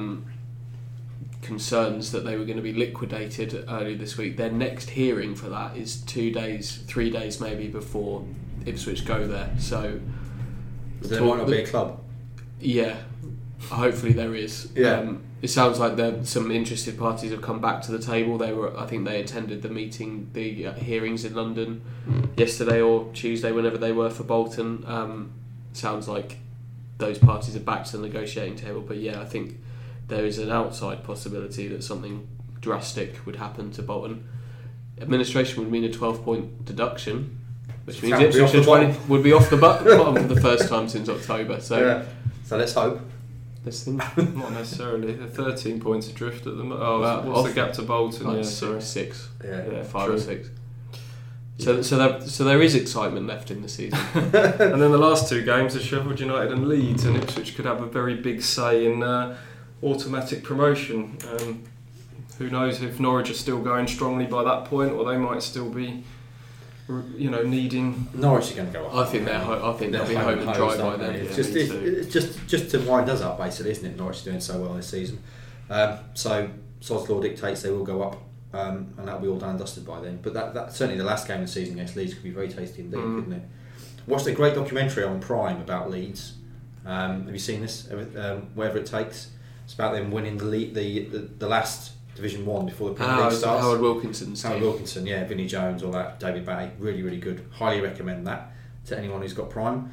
concerns that they were going to be liquidated earlier this week. Their next hearing for that is 3 days maybe before Ipswich go there. So There might not be a club. yeah, Hopefully there is. Yeah. It sounds like some interested parties have come back to the table. I think they attended the meeting, the hearings in London yesterday or Tuesday, whenever they were, for Bolton. Sounds like those parties are back to the negotiating table. But yeah, I think there is an outside possibility that something drastic would happen to Bolton. Administration would mean a 12-point deduction, which means Ipswich would be off the bottom for the first time since October. So let's hope. Not necessarily. They're 13 points adrift at the moment. Oh, what's the gap to Bolton? Six. Yeah, 5 or 6. So there is excitement left in the season. And then the last two games are Sheffield United and Leeds, and Ipswich could have a very big say in automatic promotion. Who knows if Norwich are still going strongly by that point, or they might still be, needing. Norwich are going to go up. I think they'll be home and dry by then. It's just to wind us up, basically, isn't it? Norwich are doing so well this season, so Sod's law dictates they will go up, and that'll be all done and dusted by then. But that certainly the last game of the season against Leeds could be very tasty indeed, couldn't it? Watched a great documentary on Prime about Leeds. Have you seen this? Whatever it takes. It's about them winning the last Division 1 before the Premier League starts. Howard Wilkinson, yeah, Vinnie Jones, all that, David Batty, really, really good. Highly recommend that to anyone who's got Prime.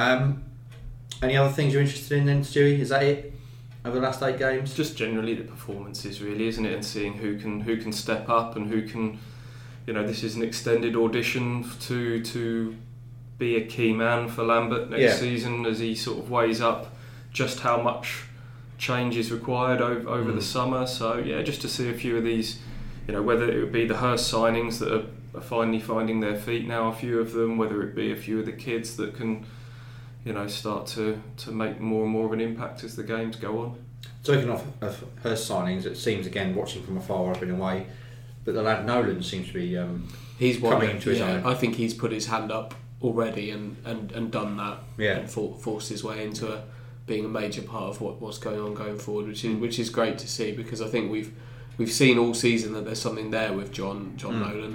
Any other things you're interested in then, Stewie? Is that it over the last 8 games? Just generally the performances, really, isn't it? And seeing who can step up and who can, this is an extended audition to be a key man for Lambert next season as he sort of weighs up just how much change is required over the summer. So yeah, just to see a few of these, whether it would be the Hurst signings that are finally finding their feet now, a few of them, whether it be a few of the kids that can start to make more and more of an impact as the games go on. Talking of Hurst signings, it seems, again, watching from afar, I've been away, but the lad Nolan seems to be coming into his own. I think he's put his hand up already and done that, and forced his way into being a major part of what's going forward, which is great to see, because I think we've seen all season that there's something there with John Nolan,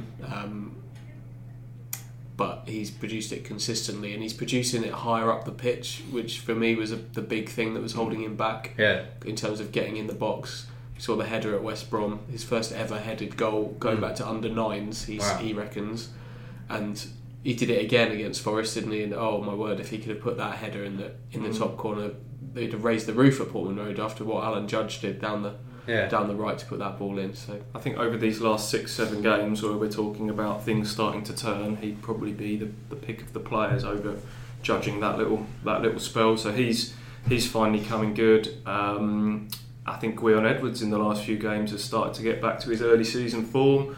but he's produced it consistently, and he's producing it higher up the pitch, which for me was the big thing that was holding him back in terms of getting in the box. We saw the header at West Brom, his first ever headed goal, going back to under 9s, he reckons, and he did it again against Forest, didn't he? And oh my word, if he could have put that header in the top corner, they'd have raised the roof at Portman Road after what Alan Judge did down the right to put that ball in. So I think over these last 6-7 games where we're talking about things starting to turn, he'd probably be the pick of the players over judging that little spell. So he's finally coming good. I think Gwion Edwards in the last few games has started to get back to his early season form.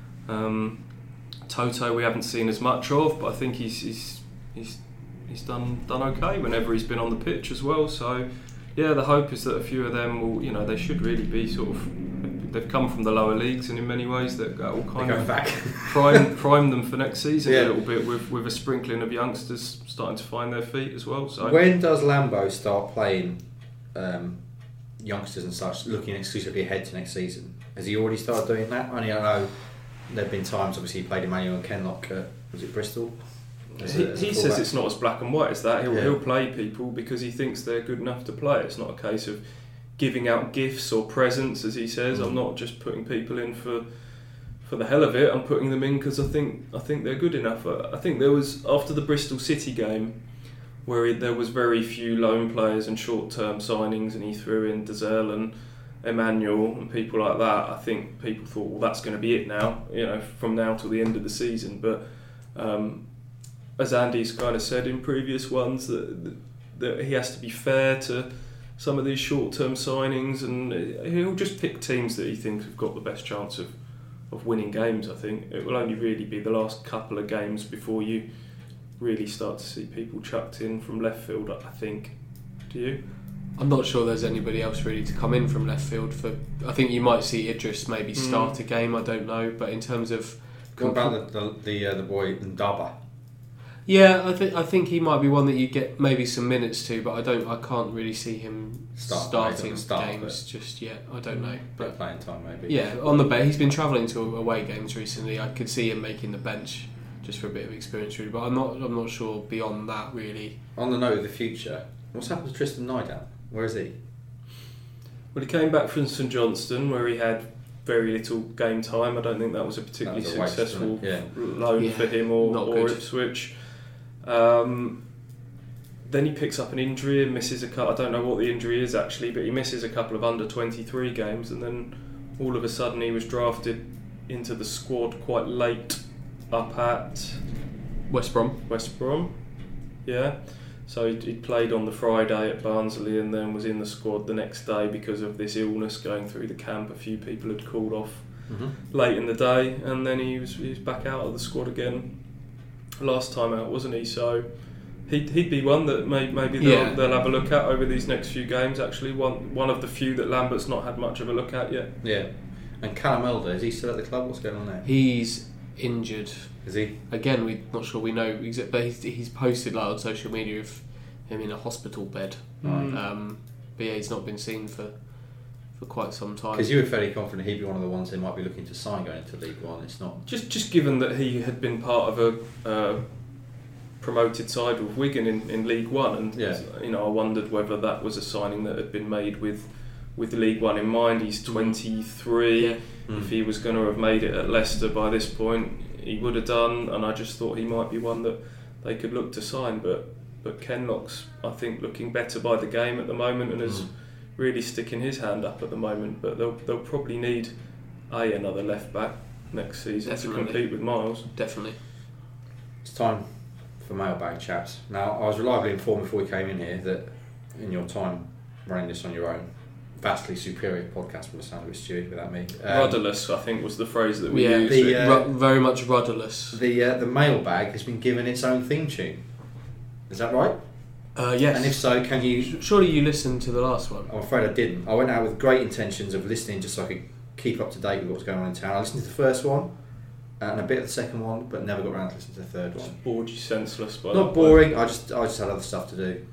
Toto we haven't seen as much of, but I think he's done okay whenever he's been on the pitch as well. So yeah, the hope is that a few of them will, they should really be they've come from the lower leagues, and in many ways that will kind of prime them for next season a little bit with a sprinkling of youngsters starting to find their feet as well. So when does Lambo start playing youngsters and such, looking exclusively ahead to next season? Has he already started doing that? I know there have been times, obviously, he played Emmanuel and Kenlock at, was it Bristol? He says it's not as black and white as that. He'll play people because he thinks they're good enough to play. It's not a case of giving out gifts or presents, as he says. I'm not just putting people in for the hell of it. I'm putting them in because I think they're good enough. I think there was, after the Bristol City game, where there was very few loan players and short-term signings, and he threw in Dazelle and Emmanuel and people like that. I think people thought, well, that's going to be it now, from now till the end of the season. But as Andy's kind of said in previous ones, that he has to be fair to some of these short-term signings, and he'll just pick teams that he thinks have got the best chance of winning games. I think it will only really be the last couple of games before you really start to see people chucked in from left field, I think. Do you? I'm not sure there's anybody else really to come in from left field. I think you might see Idris maybe start a game, I don't know, but in terms of... What about the boy Ndaba? Yeah, I think he might be one that you get maybe some minutes to, but I can't really see him starting games just yet. I don't know, but playing time maybe. Yeah, on the bench. He's been travelling to away games recently. I could see him making the bench just for a bit of experience, really. But I'm not sure beyond that, really. On the note of the future, what's happened to Tristan Nydam? Where is he? Well, he came back from St Johnstone, where he had very little game time. I don't think that was a particularly That was a waste, successful wasn't it? loan for him or good. Ipswich. Then he picks up an injury and misses a couple. I don't know what the injury is actually, but he misses a couple of under-23 games, and then all of a sudden he was drafted into the squad quite late, up at West Brom. West Brom. Yeah. So he played on the Friday at Barnsley and then was in the squad the next day because of this illness going through the camp. A few people had called off late in the day, and then he was back out of the squad again last time out, wasn't he? So he'd be one that maybe they'll have a look at over these next few games. Actually, one of the few that Lambert's not had much of a look at yet. Yeah. And Callum Elder, is he still at the club? What's going on there? He's injured. Is he? Again, we're not sure we know, but he's posted like on social media of him in a hospital bed. But yeah, he's not been seen for quite some time. Because you were fairly confident he'd be one of the ones they might be looking to sign going into League One. It's not just given that he had been part of a promoted side with Wigan in League One, and I wondered whether that was a signing that had been made with League One in mind. He's 23. Yeah. If he was going to have made it at Leicester by this point, he would have done, and I just thought he might be one that they could look to sign. But Kenlock's, I think, looking better by the game at the moment and is really sticking his hand up at the moment. But they'll probably need another left back next season to compete with Miles. Definitely. It's time for mailbag, chaps. Now, I was reliably informed before we came in here that in your time running this on your own, vastly superior podcast from the sound of it, Stewie, without me. Rudderless, I think, was the phrase that we used. Very much rudderless. The mailbag has been given its own theme tune. Is that right? Yes. And if so, can you... Surely you listened to the last one. I'm afraid I didn't. I went out with great intentions of listening just so I could keep up to date with what's going on in town. I listened to the first one and a bit of the second one, but never got around to listening to the third one. Just bored you senseless. Not boring. I just had other stuff to do.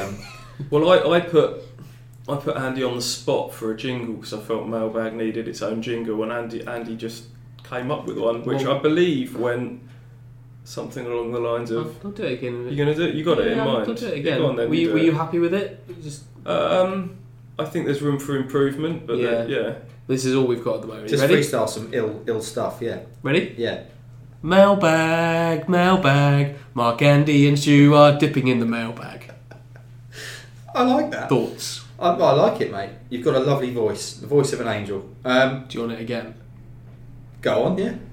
Well, I put Andy on the spot for a jingle because I felt Mailbag needed its own jingle, and Andy just came up with one, which I believe went something along the lines of... I'll do it again. You're going to do it? You got it in mind? I'll do it again. Go on, then, were you happy with it? I think there's room for improvement, but yeah. This is all we've got at the moment. Just ready? freestyle some ill stuff, yeah. Ready? Yeah. Mailbag, Mark, Andy and Stu are dipping in the mailbag. I like that. Thoughts? I like it, mate. You've got a lovely voice. The voice of an angel. Do you want it again? Go on, yeah.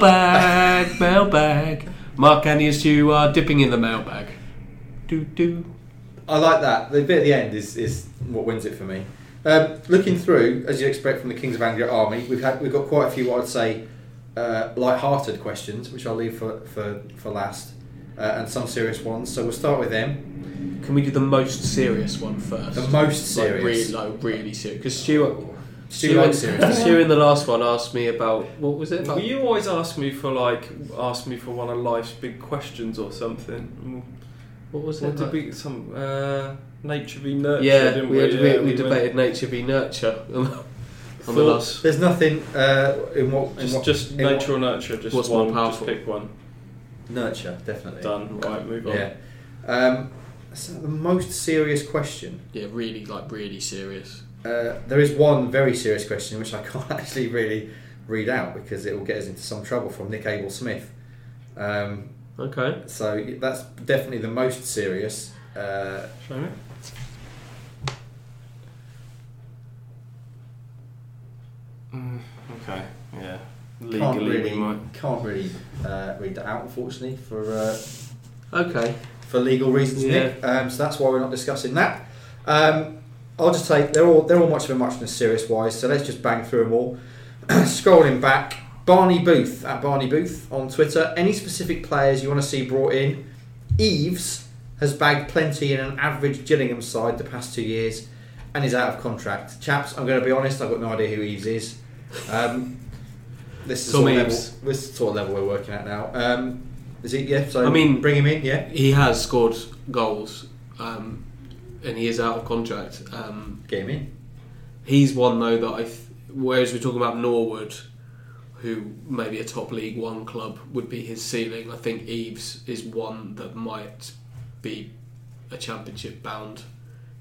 Mailbag, Mark, Andy and Stu are dipping in the mailbag. Do. I like that. The bit at the end is what wins it for me. Looking through, as you expect from the Kings of Anglia Army, we've got quite a few, what I'd say, light-hearted questions, which I'll leave for last, and some serious ones. So we'll start with them. Can we do the most serious one first? The most serious, really serious. Because Stu likes serious. Stu in the last one asked me about what was it? Well, you always ask me for one of life's big questions or something. What was it? What did we nature v nurture? Yeah, didn't we debated nature v nurture. On the last. There's nothing in what. Just nature or nurture. Just what's one. More powerful? Just pick one. Nurture, definitely. Done. Right, move on. Yeah. So the most serious question. Yeah, really serious. There is one very serious question which I can't actually really read out because it will get us into some trouble from Nick Abel-Smith. Okay. So that's definitely the most serious. Show me. Okay. Yeah. Legally, we might. Can't really read that out, unfortunately, for legal reasons, Yeah. Nick. So that's why we're not discussing that. I'll just take they're all much of a muchness serious wise. So let's just bang through them all. Scrolling back, Barney Booth at Barney Booth on Twitter. Any specific players you want to see brought in? Eves has bagged plenty in an average Gillingham side the past 2 years and is out of contract. Chaps, I'm going to be honest, I've got no idea who Eves is. This is the sort of level we're working at now. Is it? Yeah. So bring him in. Yeah. He has scored goals, and he is out of contract. Get him in. He's one though that whereas we're talking about Norwood, who maybe a top League One club would be his ceiling. I think Eves is one that might be a Championship bound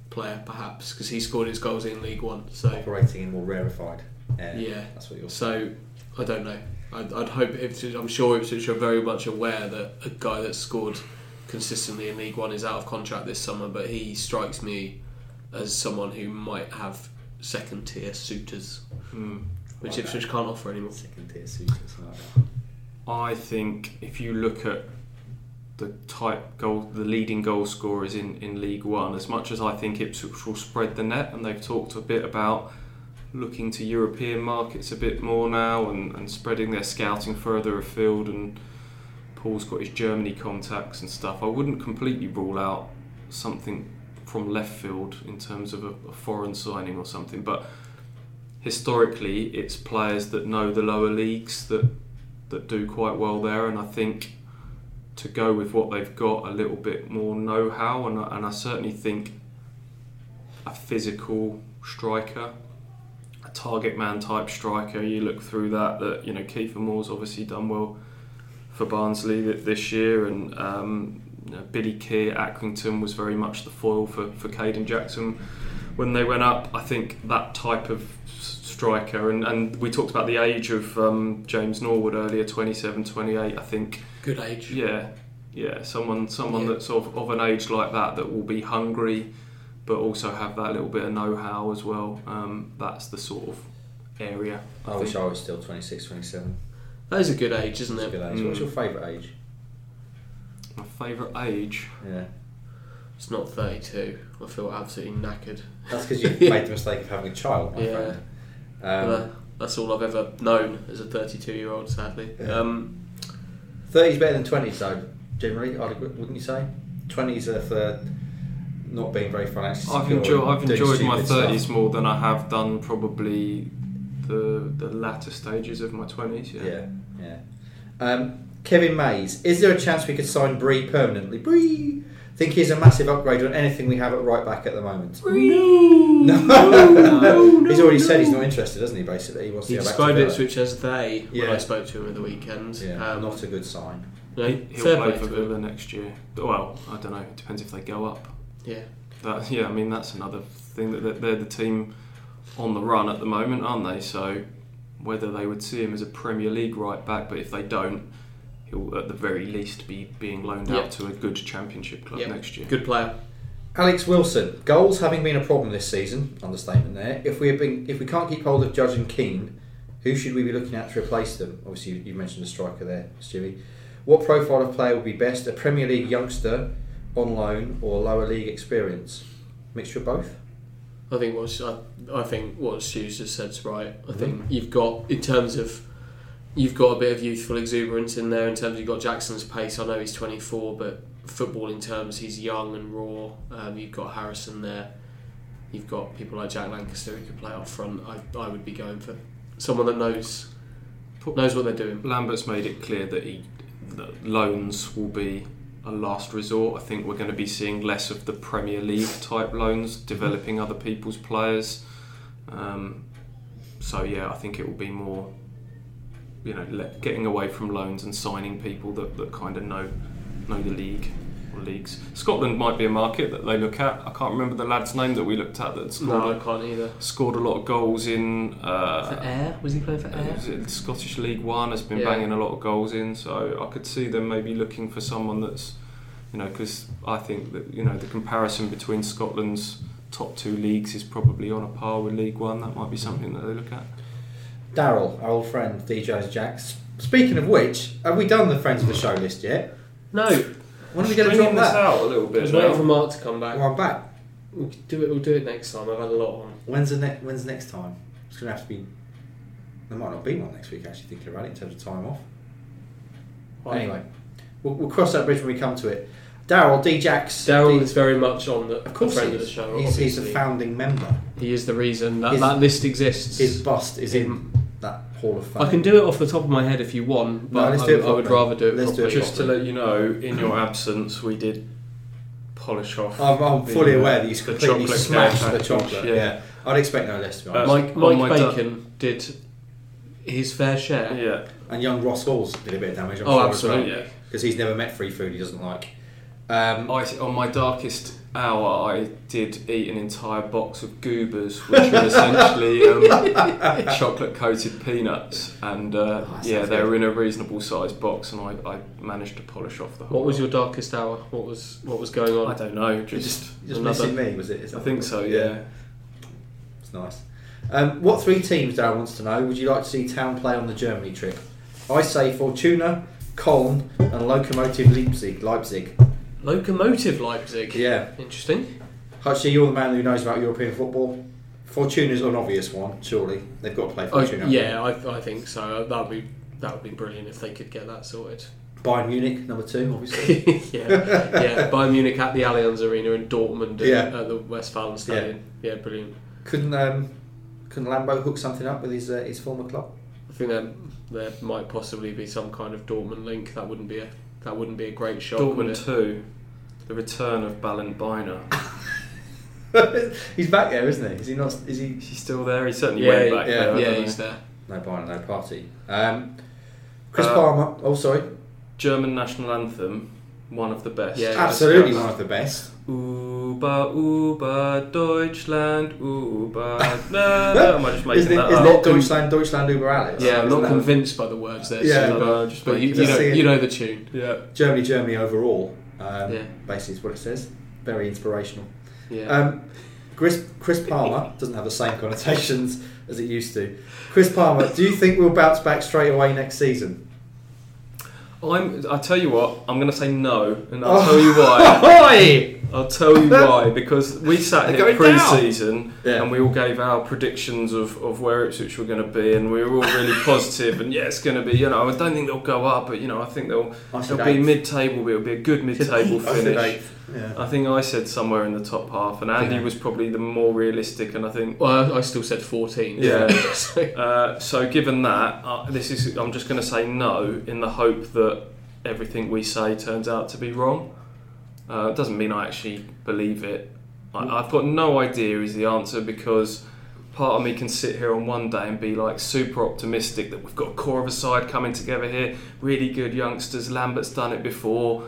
player, perhaps, because he scored his goals in League One. So Operating in more rarefied air. yeah, That's what you're saying. so I don't know. I'd hope I'm sure Ipswich are very much aware that a guy that's scored consistently in League One is out of contract this summer, but he strikes me as someone who might have second tier suitors, which Like Ipswich can't offer anymore. Second tier suitors. Like that. I think if you look at the leading goal scorers in League One, as much as I think Ipswich will spread the net, and they've talked a bit about looking to European markets a bit more now and spreading their scouting further afield, and Paul's got his Germany contacts and stuff, I wouldn't completely rule out something from left field in terms of a foreign signing or something, but historically it's players that know the lower leagues that do quite well there, and I think to go with what they've got, a little bit more know-how, and I certainly think a physical striker, a target man type striker, you look through that Kiefer Moore's obviously done well for Barnsley this year, and Billy Key at Accrington was very much the foil for Caden Jackson when they went up. I think that type of striker, and we talked about the age of James Norwood earlier, 27, 28, I think. Good age. Yeah, someone that's of an age like that will be hungry, but also have that little bit of know-how as well. That's the sort of area. I wish I was still 26, 27. That is a good age, isn't That's it? a good age. What's your favourite age? My favourite age? Yeah. It's not 32. I feel absolutely knackered. That's because you've made the mistake of having a child, my friend. That's all I've ever known as a 32-year-old, sadly. Yeah. 30's better than 20s, though, generally, wouldn't you say? 20s are for not being very financially secure. I've enjoyed my 30s more than I have done probably the latter stages of my 20s. Yeah. Kevin Mays, is there a chance we could sign Bree permanently? Bree! Think he's a massive upgrade on anything we have at right back at the moment. No. He's already said he's not interested, hasn't he, basically? He wants to He go back described to Ipswich as they when Yeah. I spoke to him at the weekend. Yeah, not a good sign. No, He'll fair play play for to him. Villa next year. Well, I don't know. It depends if they go up. Yeah. That's another thing that they're the team on the run at the moment, aren't they? So whether they would see him as a Premier League right back, but if they don't, he'll at the very least be being loaned out to a good Championship club next year. Good player. Alex Wilson, goals having been a problem this season, understatement there. If we can't keep hold of Judge and Keane, who should we be looking at to replace them? Obviously, you mentioned a striker there, Stewie. What profile of player would be best? A Premier League youngster on loan or lower league experience? Mixture of both? I think what Stu's just said's right. I think you've got a bit of youthful exuberance in there in terms of you've got Jackson's pace. I know he's 24, but footballing terms he's young and raw. You've got Harrison there. You've got people like Jack Lancaster who could play up front. I would be going for someone that knows what they're doing. Lambert's made it clear that loans will be a last resort. I think we're going to be seeing less of the Premier League type loans, developing other people's players. I think it will be more, getting away from loans and signing people that kind of know the league or leagues. Scotland might be a market that they look at. I can't remember the lad's name that we looked at that I can't either. Scored a lot of goals in. For Ayr? Was he playing for Ayr? Scottish League One has been banging a lot of goals in, so I could see them maybe looking for someone that's, because I think that the comparison between Scotland's top two leagues is probably on a par with League One. That might be something that they look at. Daryl, our old friend, DJ's Jacks. Speaking of which, have we done the Friends of the Show list yet? No. When are we going to drop that? out a little I bit was now. waiting for Mark to come back. Well, I'm back. We'll do it next time. I've had a lot on. When's the next time? It's going to have to be. There might not be one next week. Actually, thinking about it in terms of time off. Anyway, we'll cross that bridge when we come to it. Daryl, D-Jax. Daryl is very much on the Of course, friend of the show. He's a founding member. He is the reason that list exists. His bust is in that Hall of Fame. I can do it off the top of my head if you want, but let's do it I would properly. rather do it Let's do it properly. Just to let you know, in your absence, we did polish off. I'm fully aware that he's the completely chocolate smashed cake the package, chocolate. Yeah. I'd expect no less, to be honest. Mike on my Bacon did his fair share. Yeah. And young Ross Halls did a bit of damage. I'm Oh, sure, absolutely. because he's never met free food he doesn't like. On my darkest hour, I did eat an entire box of Goobers, which are essentially chocolate-coated peanuts, and they were in a reasonable sized box, and I managed to polish off the whole. What was your darkest hour? What was going on? I don't know. Just missing me, was it? I think so. Yeah. It's nice. What 3 teams, Darren wants to know, would you like to see Town play on the Germany trip? I say Fortuna, Köln, and Lokomotiv Leipzig. Lokomotiv Leipzig. Yeah. Interesting. Hutchie, you're the man who knows about European football. Fortuna's an obvious one, surely. They've got to play Fortuna. I think so. That would be brilliant if they could get that sorted. Bayern Munich, number 2, obviously. yeah. Bayern Munich at the Allianz Arena and Dortmund at the Westfalen Stadion. Yeah, brilliant. Couldn't Lambo hook something up with his former club? I think there might possibly be some kind of Dortmund link. That wouldn't be a great shock. Dortmund 2, the return of Balint Biner. He's back there, isn't he? Is he not? Is he? He's still there. He certainly went back there. Yeah, he's there. No Biner, no party. Chris Palmer. Oh, sorry. German national anthem, one of the best. Yeah, absolutely one of the best. Uber, Uber, Deutschland, Uber. Am I just making that up? Isn't it Deutschland, Uber Alles? Yeah, I'm not convinced by the words there. Yeah, but you know the tune. Yeah, Germany overall. Basically, is what it says. Very inspirational. Yeah. Chris Palmer doesn't have the same connotations as it used to. Chris Palmer, do you think we'll bounce back straight away next season? I tell you what, I'm going to say no, and I'll tell you why. I'll tell you why, because we sat here pre-season and we all gave our predictions of where Ipswich were going to be, and we were all really positive, and it's going to be, I don't think they'll go up, but I think they'll be mid-table, it'll be a good mid-table finish. I think I said somewhere in the top half, and Andy was probably the more realistic, and I think... Well, I still said 14. Yeah. So given that, I'm just going to say no in the hope that everything we say turns out to be wrong. It doesn't mean I actually believe it. I've got no idea is the answer, because part of me can sit here on one day and be like super optimistic that we've got a core of a side coming together here, really good youngsters, Lambert's done it before,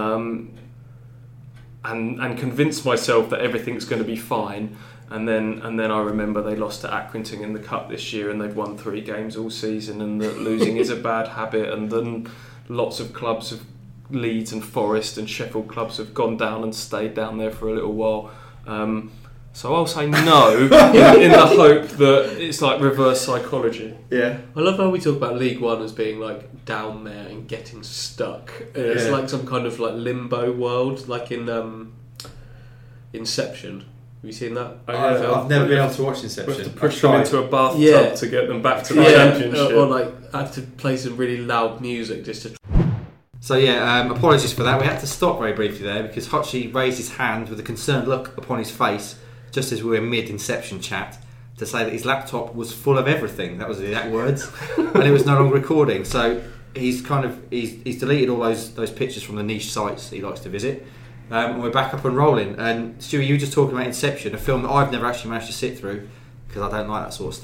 and convince myself that everything's going to be fine, and then I remember they lost to Accrington in the Cup this year, and they've won 3 games all season, and that losing is a bad habit, and then lots of clubs have Leeds and Forest and Sheffield clubs have gone down and stayed down there for a little while. So I'll say no in the hope that it's like reverse psychology. Yeah. I love how we talk about League One as being like down there and getting stuck. It's like some kind of like limbo world, like in Inception. Have you seen that? I've never been able to watch Inception. We have to push them into a bathtub to get them back to the championship. Or like have to play some really loud music just to... So apologies for that. We had to stop very briefly there because Hotchie raised his hand with a concerned look upon his face just as we were mid-Inception chat to say that his laptop was full of everything. That was the exact words. And it was no longer recording. So he's deleted all those pictures from the niche sites that he likes to visit. And we're back up and rolling. And Stewie, you were just talking about Inception, a film that I've never actually managed to sit through because I don't like that sort of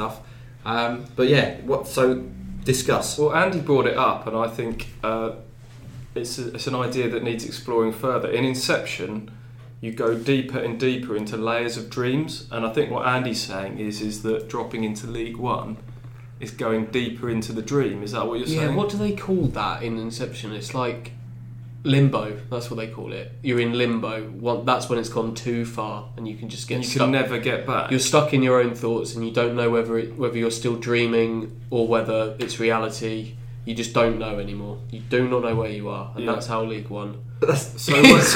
stuff. So discuss. Well, Andy brought it up, and I think it's an idea that needs exploring further. In Inception, you go deeper and deeper into layers of dreams, and I think what Andy's saying is that dropping into League One is going deeper into the dream. Is that what you're saying? Yeah, what do they call that in Inception? It's like limbo, that's what they call it. You're in limbo. That's when it's gone too far and you can just get stuck. You can never get back. You're stuck in your own thoughts and you don't know whether you're still dreaming or whether it's reality. You just don't know anymore. You do not know where you are, and that's how League One. That is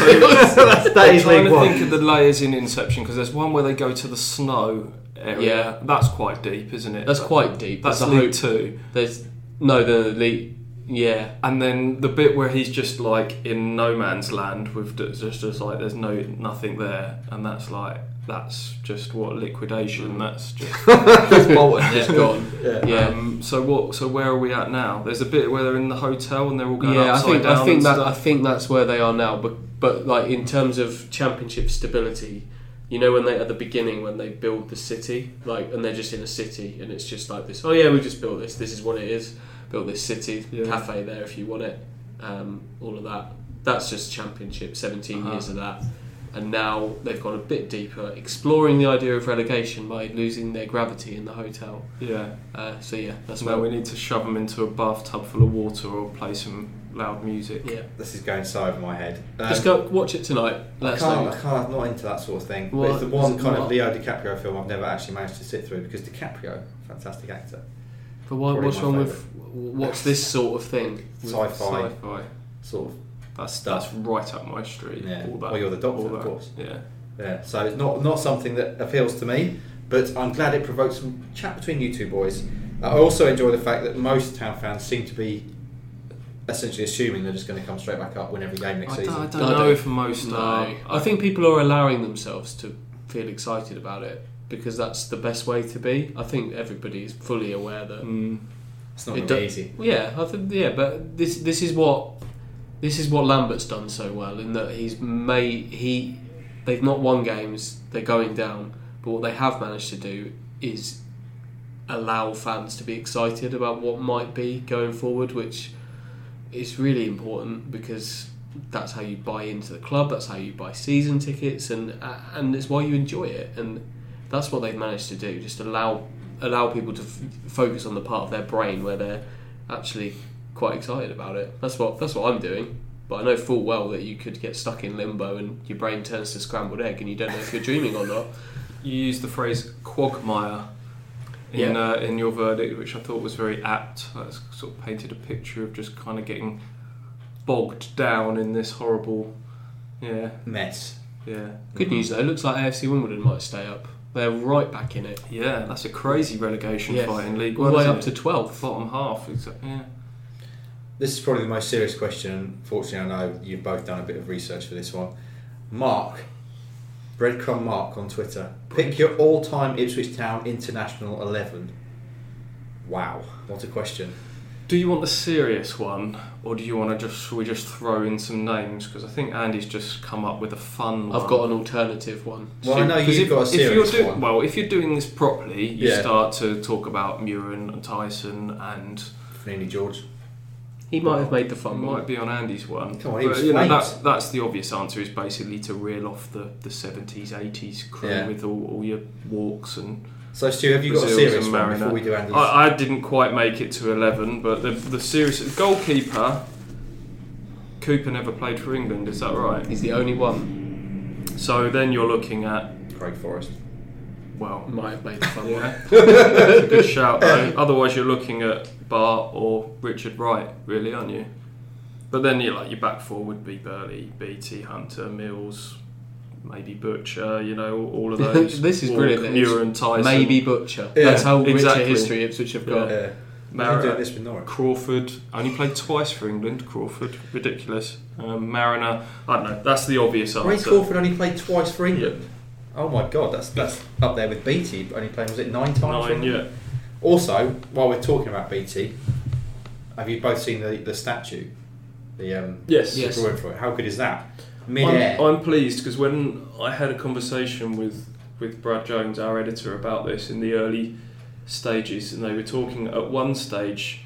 League One. Think of the layers in Inception, because there's one where they go to the snow area. Yeah. That's quite deep, isn't it? That's quite deep. That's League 2. There's the League. Yeah, and then the bit where he's just like in no man's land with just like there's nothing there, and that's just what liquidation. That's just just gone. Yeah. So where are we at now? There's a bit where they're in the hotel and they're all going upside down. I think that's where they are now. But like in terms of championship stability, you know, when they at the beginning when they build the city, like, and they're just in a city, and it's just like this. Oh yeah, we just built this. This is what it is. Built this city cafe there if you want it. All of that. That's just championship. 17 years of that. and now they've gone a bit deeper, exploring the idea of relegation by losing their gravity in the hotel. Yeah. So yeah, that's Now where we need to shove them into a bathtub full of water or play some loud music. Yeah, This is going so over my head. just go watch it tonight. Let us know. I'm not into that sort of thing. What? But it's the one Is it kind of not? Leo DiCaprio film I've never actually managed to sit through because DiCaprio, fantastic actor. But why, Probably what's my wrong favourite. with what's this sort of thing? Sci-fi Sci-fi. sort of. That's right up my street. Yeah. All that, Well, you're the doctor, all of that. course. Yeah. Yeah, so it's not something that appeals to me, but I'm glad it provoked some chat between you two boys. I also enjoy the fact that most Town fans seem to be essentially assuming they're just going to come straight back up, win every game next season. I don't know if most are. I think people are allowing themselves to feel excited about it because that's the best way to be. I think everybody is fully aware that It's not it going to be do- easy. Yeah, I think but this is what Lambert's done so well in that they've not won games, they're going down, but what they have managed to do is allow fans to be excited about what might be going forward, which is really important because that's how you buy into the club, that's how you buy season tickets, and it's why you enjoy it, and that's what they've managed to do. Just allow people to focus on the part of their brain where they're actually quite excited about it. That's what I'm doing. But I know full well that you could get stuck in limbo and your brain turns to scrambled egg and you don't know if you're dreaming or not. You used the phrase quagmire in your verdict, which I thought was very apt. That's sort of painted a picture of just kind of getting bogged down in this horrible, Mess. yeah. Good news though, looks like AFC Wimbledon might stay up. They're right back in it. Yeah, that's a crazy relegation Yes. fight in League All One. the way isn't up it? to 12th. Bottom half, yeah. This is probably the most serious question. Fortunately, I know you've both done a bit of research for this one. Mark, Breadcrumb Mark on Twitter. Pick your all-time Ipswich Town international 11. Wow, what a question. Do you want the serious one, or do you want to should we just throw in some names? Because I think Andy's just come up with a fun one. I've got an alternative one. Well, I know Because you've got a serious one. Well, if you're doing this properly, you Yeah. start to talk about Muren and Tyson, and Fanini George. He might have made the it fun might one. be on Andy's one. Come on, he But, was you know, flames. that's the obvious answer is basically to reel off the 70s, 80s crew Yeah. with all your walks and. So, Stu, have you got a Brazils serious and one Mariner. before we do Andy's? I didn't quite make it to 11, but the serious goalkeeper. Cooper never played for England, is that right? He's the only one. So then you're looking at, Craig Forrest. well, Might have made the fun one. yeah, that's a good shout though. Otherwise you're looking at Bart or Richard Wright, really, aren't you? But then your back four would be Burley, Beattie, Hunter, Mills, maybe Butcher, all of those. This is Walk, brilliant. Muir and Tyson. Maybe Butcher. Yeah, That's how exactly. rich a history Ipswich have got. Yeah. Mariner. Doing this with Norwich. Crawford only played twice for England. Crawford, ridiculous. Mariner, I don't know. That's the obvious Ray answer. Crawford only played twice for England. Oh my God, that's up there with Beattie. Only playing, was it 9 times? for 9, England? yeah. Also, while we're talking about Beattie, have you both seen the statue? The Yes. the drawing for it. How good is that? I'm, Mid-air. I'm pleased because when I had a conversation with Brad Jones, our editor, about this in the early stages, and they were talking at one stage,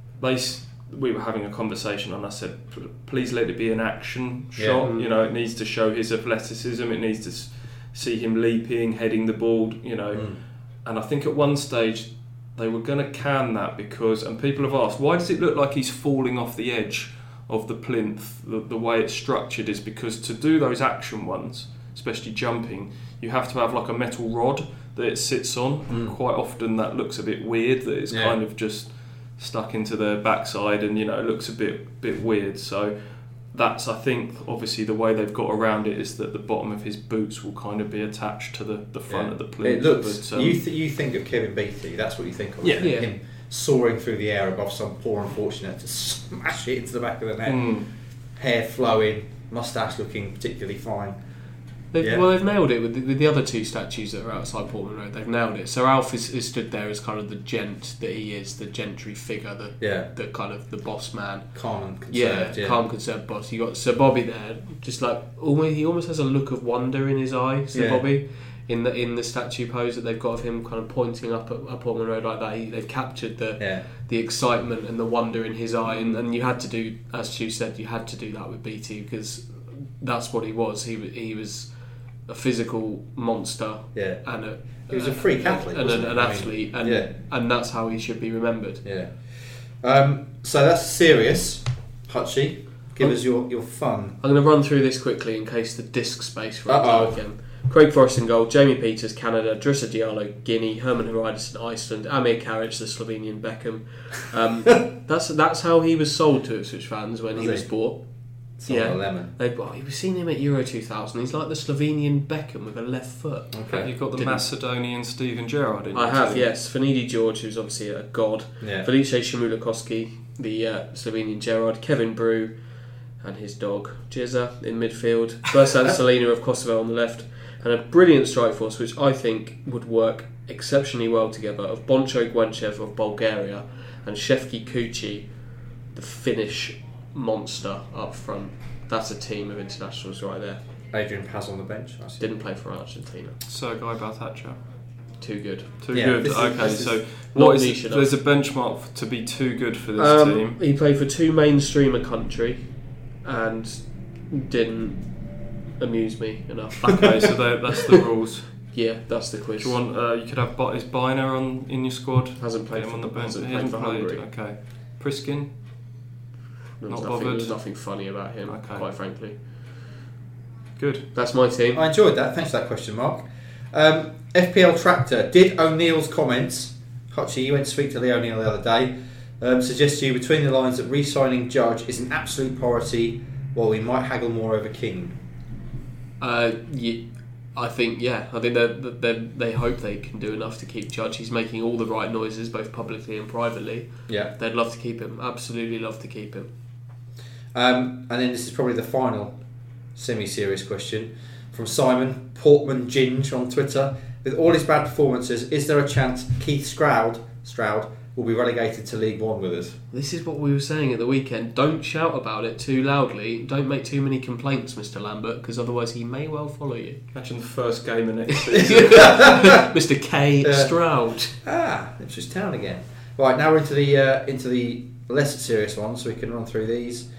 we were having a conversation, and I said, please let it be an action shot. Yeah. It needs to show his athleticism. It needs to see him leaping, heading the ball. And I think at one stage they were going to can that because, and people have asked, why does it look like he's falling off the edge of the plinth? The way it's structured is because to do those action ones, especially jumping, you have to have like a metal rod that it sits on. Quite often that looks a bit weird, that it's kind of just stuck into the backside, and it looks a bit weird. So that's, I think, obviously the way they've got around it is that the bottom of his boots will kind of be attached to the front of the plinth. It looks. But, you think of Kevin Beattie. That's what you think of. Yeah. isn't it? Him soaring through the air above some poor unfortunate to smash it into the back of the net. Hair flowing, moustache looking particularly fine. Well, they've nailed it with the other two statues that are outside Portman Road. They've nailed it. So Alf is stood there as kind of the gent that he is, the gentry figure, the kind of the boss man. Calm and conserved. Calm, conserved boss. You got Sir Bobby there, just like he almost has a look of wonder in his eye. Sir Bobby, in the statue pose that they've got of him kind of pointing up at Portman Road like that. They've captured the excitement and the wonder in his eye, and you had to do, as Stu said, you had to do that with Beattie because that's what he was. He was a physical monster. Yeah. And he was a freak athlete, and wasn't he? an athlete, and that's how he should be remembered. Yeah. So that's serious. Hutchie, give us your fun. I'm going to run through this quickly in case the disc space runs Uh-oh. out again. Craig Forrest in goal, Jamie Peters, Canada, Drissa Diallo, Guinea, Herman Herides, Iceland, Amir Karic, the Slovenian Beckham. That's how he was sold to Ipswich fans when he was bought. Yeah, lemon. You've seen him at Euro 2000. He's like the Slovenian Beckham with a left foot. Okay. You've got the Macedonian Steven Gerrard in I have, yes. Finidi George, who's obviously a god. Yeah. Felice Shimulakowski, the Slovenian Gerrard. Kevin Brew and his dog, Jizza, in midfield. Bersan Salina of Kosovo on the left. And a brilliant strike force, which I think would work exceptionally well together, of Boncho Guenchev of Bulgaria and Shefki Kuchi, the Finnish monster up front. That's a team of internationals right there. Adrian Paz on the bench. Didn't play for Argentina. Sergei Baltacha. Too good. Too good. This is So not what is niche enough. there's a benchmark to be too good for this team. He played for two mainstreamer country and didn't amuse me enough. Okay, so that's the rules. Yeah, that's the quiz. Do you want? You could have is Biner in your squad. Hasn't played Get him for on the bench. hasn't He played hasn't for played. Hungary. Okay, Priskin. There Not was bothered. nothing funny about him, Okay. quite frankly. Good. That's my team. I enjoyed that. Thanks for that question, Mark. FPL Tractor. Did O'Neill's comments, Hutchie, you went to speak to Lee O'Neill the other day, suggest to you between the lines that re-signing Judge is an absolute priority while we might haggle more over King? I think they hope they can do enough to keep Judge. He's making all the right noises, both publicly and privately. Yeah. They'd love to keep him. Absolutely love to keep him. And then this is probably the final semi-serious question from Simon Portman Ginge on Twitter. With all his bad performances, is there a chance Keith Stroud will be relegated to League One with us? This is what we were saying at the weekend. Don't shout about it too loudly. Don't make too many complaints, Mr. Lambert, because otherwise he may well follow you. Imagine the first game of next season. Mr. K. Stroud. Ipswich Town again. Right, now we're into the less serious ones, so we can run through these.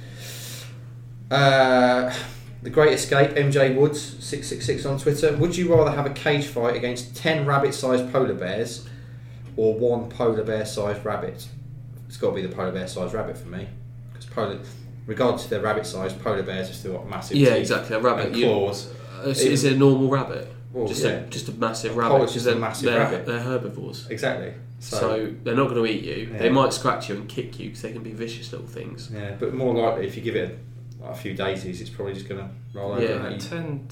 The Great Escape, MJ Woods 666 on Twitter. Would you rather have a cage fight against 10 rabbit-sized polar bears or one polar bear-sized rabbit? It's got to be the polar bear-sized rabbit for me, because regardless of their rabbit-sized, polar bears have still got massive teeth Exactly. A rabbit. and claws. Is it a normal rabbit? Well, just a massive A rabbit. polar's just a massive rabbit. They're herbivores. Exactly. So they're not going to eat you. Yeah. They might scratch you and kick you because they can be vicious little things. Yeah, but more likely if you give it a few daisies, it's probably just going to roll over. Yeah. And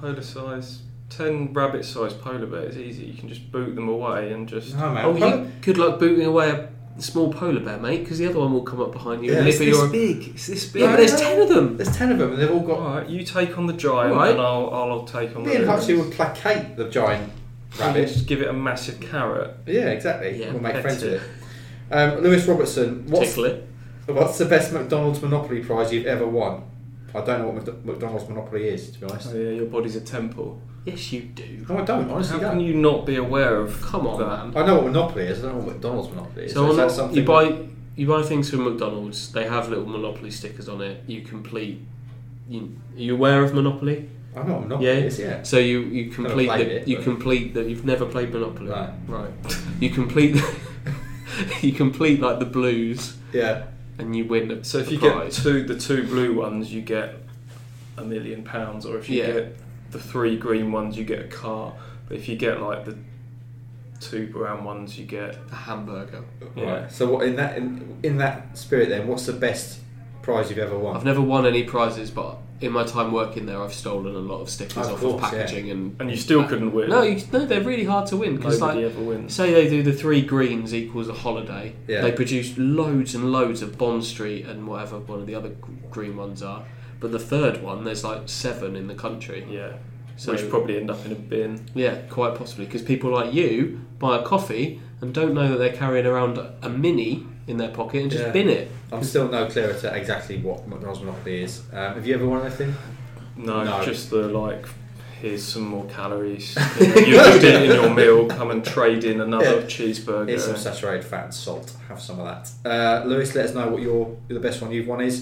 10 rabbit-sized polar bears. Easy. You can just boot them away and just. No, man. Oh, good luck booting away a small polar bear, mate, because the other one will come up behind you and It's nip at your. big. It's this big. Yeah, but there's 10 of them. There's 10 of them, and they've all got. Alright, you take on the giant, Right. and I'll take on the. Me and little Hutchie ones. would placate the giant You rabbit. just give it a massive carrot. Yeah, exactly. Yeah, we'll make pet friends it. with it. Lewis Robertson, Tickle it. what's the best McDonald's Monopoly prize you've ever won? I don't know what McDonald's Monopoly is, to be honest. Oh, yeah, your body's a temple. Yes, you do. No, I don't. Honestly, How don't. can you not be aware of Come on, that? man. I know what Monopoly is. I don't know what McDonald's Monopoly is. So is on that something? you buy things from McDonald's. They have little Monopoly stickers on it. You complete. Are you aware of Monopoly? I know what Monopoly is. Yeah. So you complete played the, it, you but- complete that. You've never played Monopoly, Right. You complete. You complete like the blues, Yeah. and you win. So if a you prize. get the two blue ones, you get £1 million, or if you Yeah. get the 3 green ones, you get a car. But if you get like the 2 brown ones, you get. a hamburger. Yeah. Right. So what in that spirit then? What's the best prize you've ever won? I've never won any prizes, but in my time working there, I've stolen a lot of stickers Of off course, of packaging, And you still couldn't win. no, they're really hard to win because Nobody like ever wins. say they do the 3 greens equals a holiday. Yeah. They produce loads and loads of Bond Street and whatever one of the other green ones are. But the third one, there's like 7 in the country. Yeah. So Which probably end up in a bin. yeah, quite possibly because people like you buy a coffee and don't know that they're carrying around a mini in their pocket and just Yeah. bin it. I'm still no clearer to exactly what McDonald's Monopoly is. Have you ever won anything? No, just the like. Here's some more calories. You just eat in your meal. Come and trade in another Yeah. cheeseburger. Here's some saturated fat and salt. Have some of that. Lewis, let us know what the best one you've won is.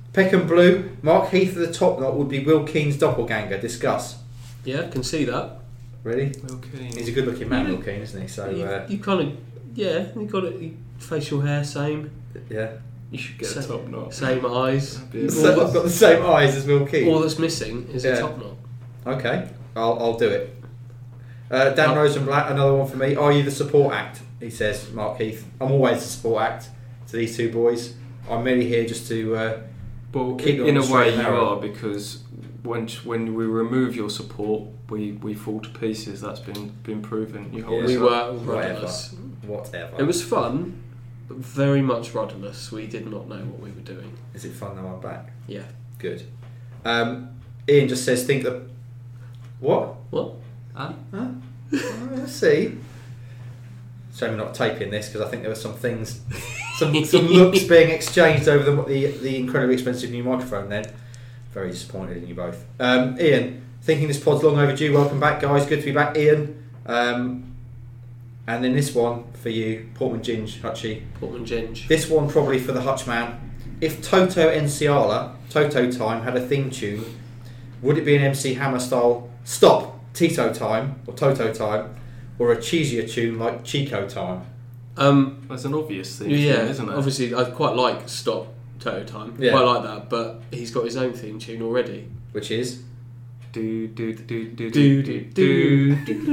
Peckham Blue, Mark Heath at the top knot would be Will Keane's doppelganger. Discuss. Yeah, I can see that. Really? Will Keane. He's a good looking man, Will Keane, isn't he? So, You kind of, you got it. Facial hair, same. yeah. You should get a top knot. Same eyes. So I've got the same eyes as Will Keane. All that's missing is a top knot. Okay, I'll do it. Dan Rosenblatt, another one for me. Are you the support act? He says, Mark Heath. I'm always the support act to these two boys. I'm merely here just to well, keep them in on a the way straight you and narrow. are, because when we remove your support, we fall to pieces. That's been proven. You hold Yeah. us We up. were rudderless. Whatever. It was fun, but very much rudderless. We did not know what we were doing. Is it fun now I'm back? Yeah. Good. Ian just says, think that... What? What? Huh? Let's see. Shame we're not taping this, because I think there were some things, some looks being exchanged over the incredibly expensive new microphone then. Very disappointed in you both. Ian, thinking this pod's long overdue. Welcome back, guys. Good to be back, Ian. And then this one for you, Portman Ginge, Hutchie. Portman Ginge. This one probably for the Hutch man. If Toto Enciala, Toto Time, had a theme tune, would it be an MC Hammer style Stop Tito Time or Toto Time, or a cheesier tune like Chico Time? That's an obvious thing, Yeah, isn't it? obviously I quite like Stop Toto Time. Yeah. Quite like that, but he's got his own theme tune already. Which is? Do do do do Do do do do.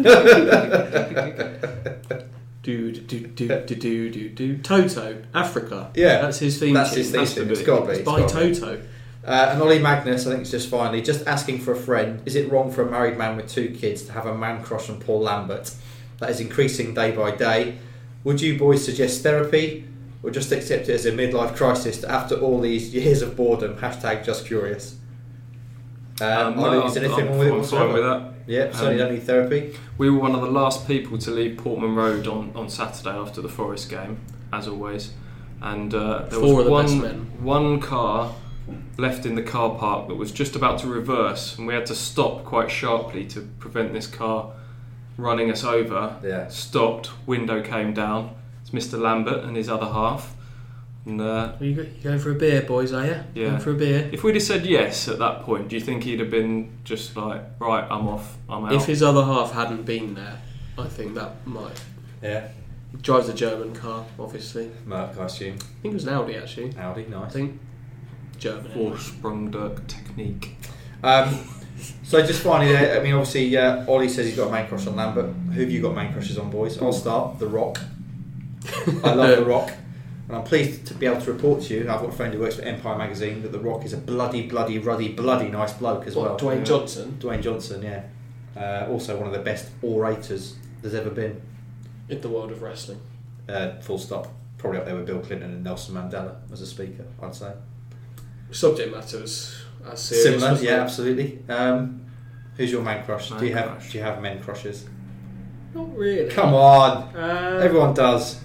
do. Toto, Africa. Yeah, that's his theme That's tune. his theme Has to tune. be. It's got to be. It's It's by gotta be. Toto. And Ollie Magnus, I think it's just finally, just asking for a friend. Is it wrong for a married man with 2 kids to have a man crush on Paul Lambert? That is increasing day by day. Would you boys suggest therapy, or just accept it as a midlife crisis after all these years of boredom? # just curious. Ollie, is there anything wrong with it I'm fine with whatsoever? that. Yeah, certainly don't need therapy. We were one of the last people to leave Portman Road on Saturday after the Forest game, as always. And there Four of the was best men. one car left in the car park that was just about to reverse, and we had to stop quite sharply to prevent this car running us over. Yeah. Stopped, window came down. It's Mr. Lambert and his other half. And You going for a beer, boys, are you? Yeah. Going for a beer? if we'd have said yes at that point, do you think he'd have been just like, right, I'm off, I'm out? If his other half hadn't been there, I think that might. Yeah. He drives a German car, obviously. Merc, I assume. I think it was an Audi, actually. Audi, I nice. think. German. anyway. Vorsprung Technique. So just finally, I mean, obviously, Ollie says he's got a man crush on Lambert. Who have you got man crushes on, boys? I'll start. The Rock. I love The Rock. And I'm pleased to be able to report to you, I've got a friend who works for Empire Magazine, that The Rock is a bloody nice bloke as well. Dwayne Johnson? Dwayne Johnson, yeah. Also one of the best orators there's ever been. In the world of wrestling. Full stop. Probably up there with Bill Clinton and Nelson Mandela as a speaker, I'd say. Subject matters as serious. Similar, wasn't yeah, it? absolutely. Who's your man crush? Man do you crush. have men crushes? Not really. Come on, everyone does.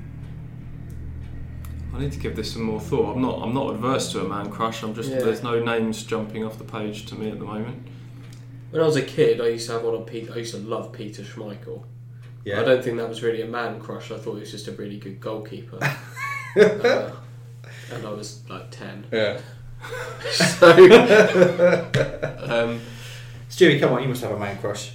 I need to give this some more thought. I'm not adverse to a man crush. I'm just there's no names jumping off the page to me at the moment. When I was a kid, I used to have one on Peter. I used to love Peter Schmeichel. Yeah. I don't think that was really a man crush. I thought he was just a really good goalkeeper. And I was like 10. Yeah. So, Stewie, come on, you must have a man crush.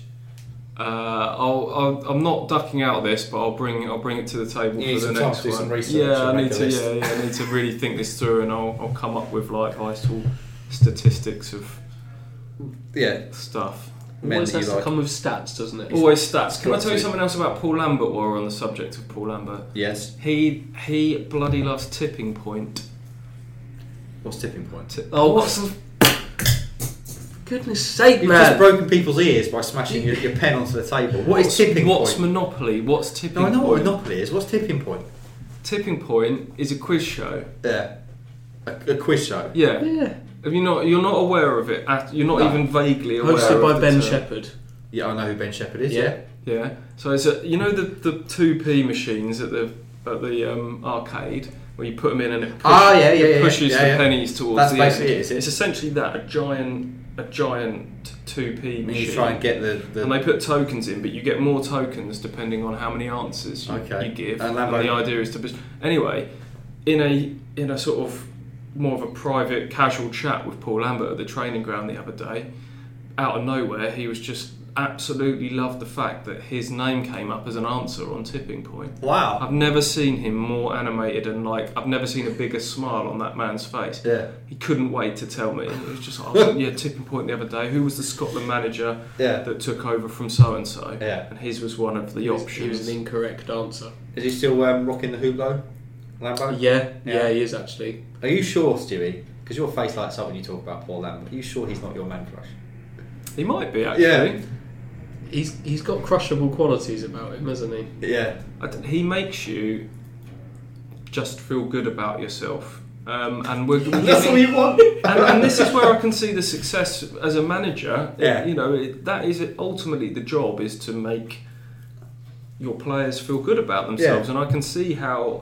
I'm not ducking out of this, but I'll bring it to the table You need for the some time next to do one. some research Yeah, I and need make a to. list. I need to really think this through, and I'll come up with like vital statistics of Yeah. stuff. Men always that has you to like. come with stats, doesn't it? Always stats. Can I got tell you to. something else about Paul Lambert while we're on the subject of Paul Lambert? Yes. He bloody loves Tipping Point. What's tipping point? Oh, What's Goodness sake, You've man! just broken people's ears by smashing your pen onto the table. What is tipping What's point? Monopoly? What's Tipping No, I know Point? what Monopoly is. What's tipping point? Tipping Point is a quiz show. Yeah. A quiz show. Yeah. Yeah. Have you not? You're not aware of it. You're not No. even vaguely aware. Hosted of by the Ben term. Shepherd. Yeah, I know who Ben Shepherd is. Yeah. Yeah. Yeah. So it's the 2p machines at the arcade where you put them in and it pushes the pennies towards That's the basically end. it, is it? It's essentially that a giant 2p And machine. you try and get the And they put tokens in, but you get more tokens depending on how many answers you give. And And the idea is to anyway, in a sort of more of a private, casual chat with Paul Lambert at the training ground the other day. Out of nowhere, he was just absolutely loved the fact that his name came up as an answer on Tipping Point. Wow. I've never seen him more animated and I've never seen a bigger smile on that man's face. Yeah. He couldn't wait to tell me. It was just, Tipping Point the other day. Who was the Scotland manager that took over from so-and-so? Yeah. And his was one of the options. He was an incorrect answer. Is he still rocking the Hublot, Lambo? Yeah, he is actually. Are you sure, Stewie? Because your face lights up when you talk about Paul Lambert. Are you sure he's not your man crush? He might be, actually. Yeah. He's got crushable qualities about him, hasn't he? Yeah. He makes you just feel good about yourself. And that's all you want. and this is where I can see the success as a manager. Yeah. That is ultimately the job, is to make your players feel good about themselves. Yeah. And I can see how,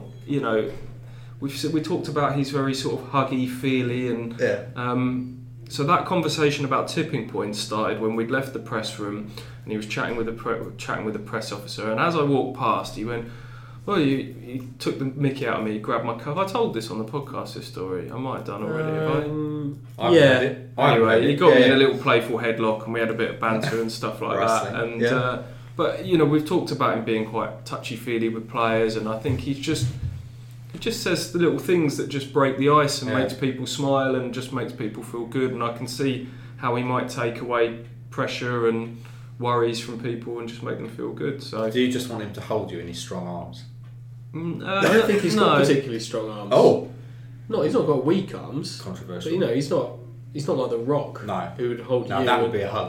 we talked about he's very sort of huggy, feely, and so that conversation about Tipping Point started when we'd left the press room, and he was chatting with the press officer. And as I walked past, he went, "Well, you took the mickey out of me, grabbed my cuff." I told this on the podcast, this story. I might have done already. Anyway, he got me in a little playful headlock, and we had a bit of banter and stuff like that. And but we've talked about him being quite touchy-feely with players, and I think he just says the little things that just break the ice and makes people smile and just makes people feel good. And I can see how he might take away pressure and worries from people and just make them feel good. So, do you just want him to hold you in his strong arms? I don't think he's got particularly strong arms. Oh, no, he's not got weak arms. Controversial. But he's not like The Rock. No, who would hold you. No, that would be a hug.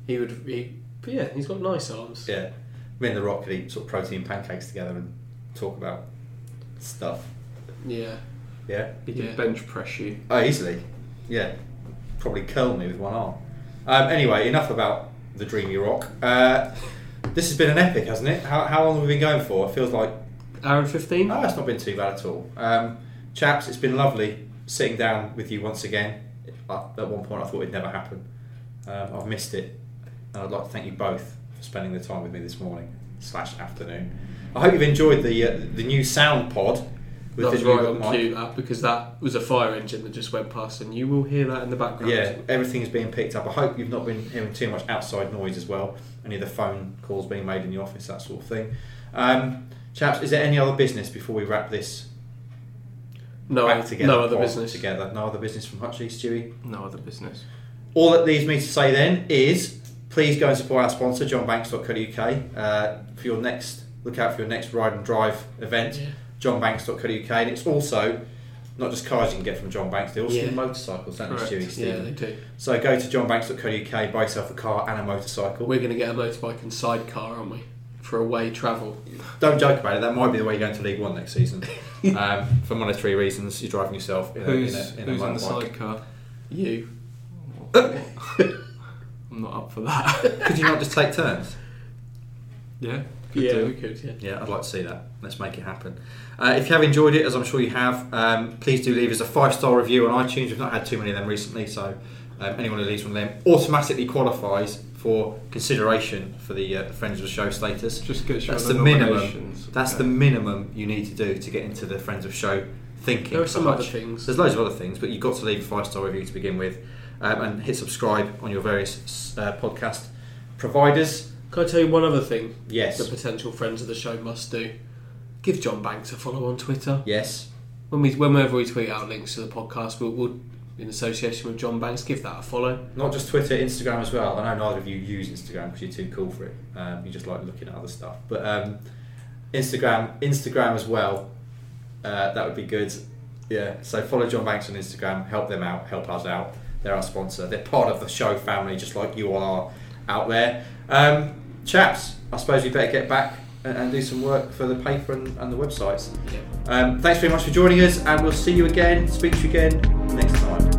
But yeah, he's got nice arms. Yeah, me and The Rock could eat sort of protein pancakes together and talk about stuff. Yeah. Yeah? He could bench press you. Oh, easily. Yeah. Probably curl me with one arm. Anyway, enough about the Dreamy Rock. This has been an epic, hasn't it? How long have we been going for? It feels like... Hour and 15? Oh, it's not been too bad at all. Chaps, it's been lovely sitting down with you once again. At one point I thought it'd never happen. I've missed it. And I'd like to thank you both for spending the time with me this morning / afternoon. I hope you've enjoyed the new sound pod. That was right on cue, because that was a fire engine that just went past, and you will hear that in the background. Yeah, everything's being picked up. I hope you've not been hearing too much outside noise as well. Any of the phone calls being made in the office, that sort of thing. Chaps, is there any other business before we wrap this? No other business. Together. No other business from Hutchie, Stewie? No other business. All that leaves me to say then is, please go and support our sponsor, johnbanks.co.uk. Look out for your next ride and drive event. Yeah. johnbanks.co.uk, and it's also not just cars you can get from John Banks, they also do motorcycles, don't they, Stewie? Yeah, they do. So go to johnbanks.co.uk, buy yourself a car and a motorcycle. We're going to get a motorbike and sidecar, aren't we? For away travel. Don't joke about it, that might be the way you're going to League One next season. For monetary reasons, you're driving yourself who's in the sidecar? You. I'm not up for that. Could you not just take turns? Yeah. We could. Yeah, I'd like to see that. Let's make it happen. If you have enjoyed it, as I'm sure you have, please do leave us a 5-star review on iTunes. We've not had too many of them recently, so anyone who leaves one of them automatically qualifies for consideration for the Friends of the Show status. Just gets you That's on the minimum. That's the minimum you need to do to get into the Friends of Show thinking. There are some other things. There's loads of other things, but you've got to leave a 5-star review to begin with, and hit subscribe on your various podcast providers. Can I tell you one other thing? Yes. The potential Friends of the Show must do. Give John Banks a follow on Twitter. Yes. Whenever we tweet out links to the podcast, we'll in association with John Banks, give that a follow. Not just Twitter, Instagram as well. I know neither of you use Instagram because you're too cool for it. You just like looking at other stuff. But Instagram as well. That would be good. Yeah. So follow John Banks on Instagram. Help them out. Help us out. They're our sponsor. They're part of the show family, just like you all are out there. Chaps, I suppose we better get back and do some work for the paper and the websites. Yeah. Thanks very much for joining us, and we'll see you again, speak to you again next time.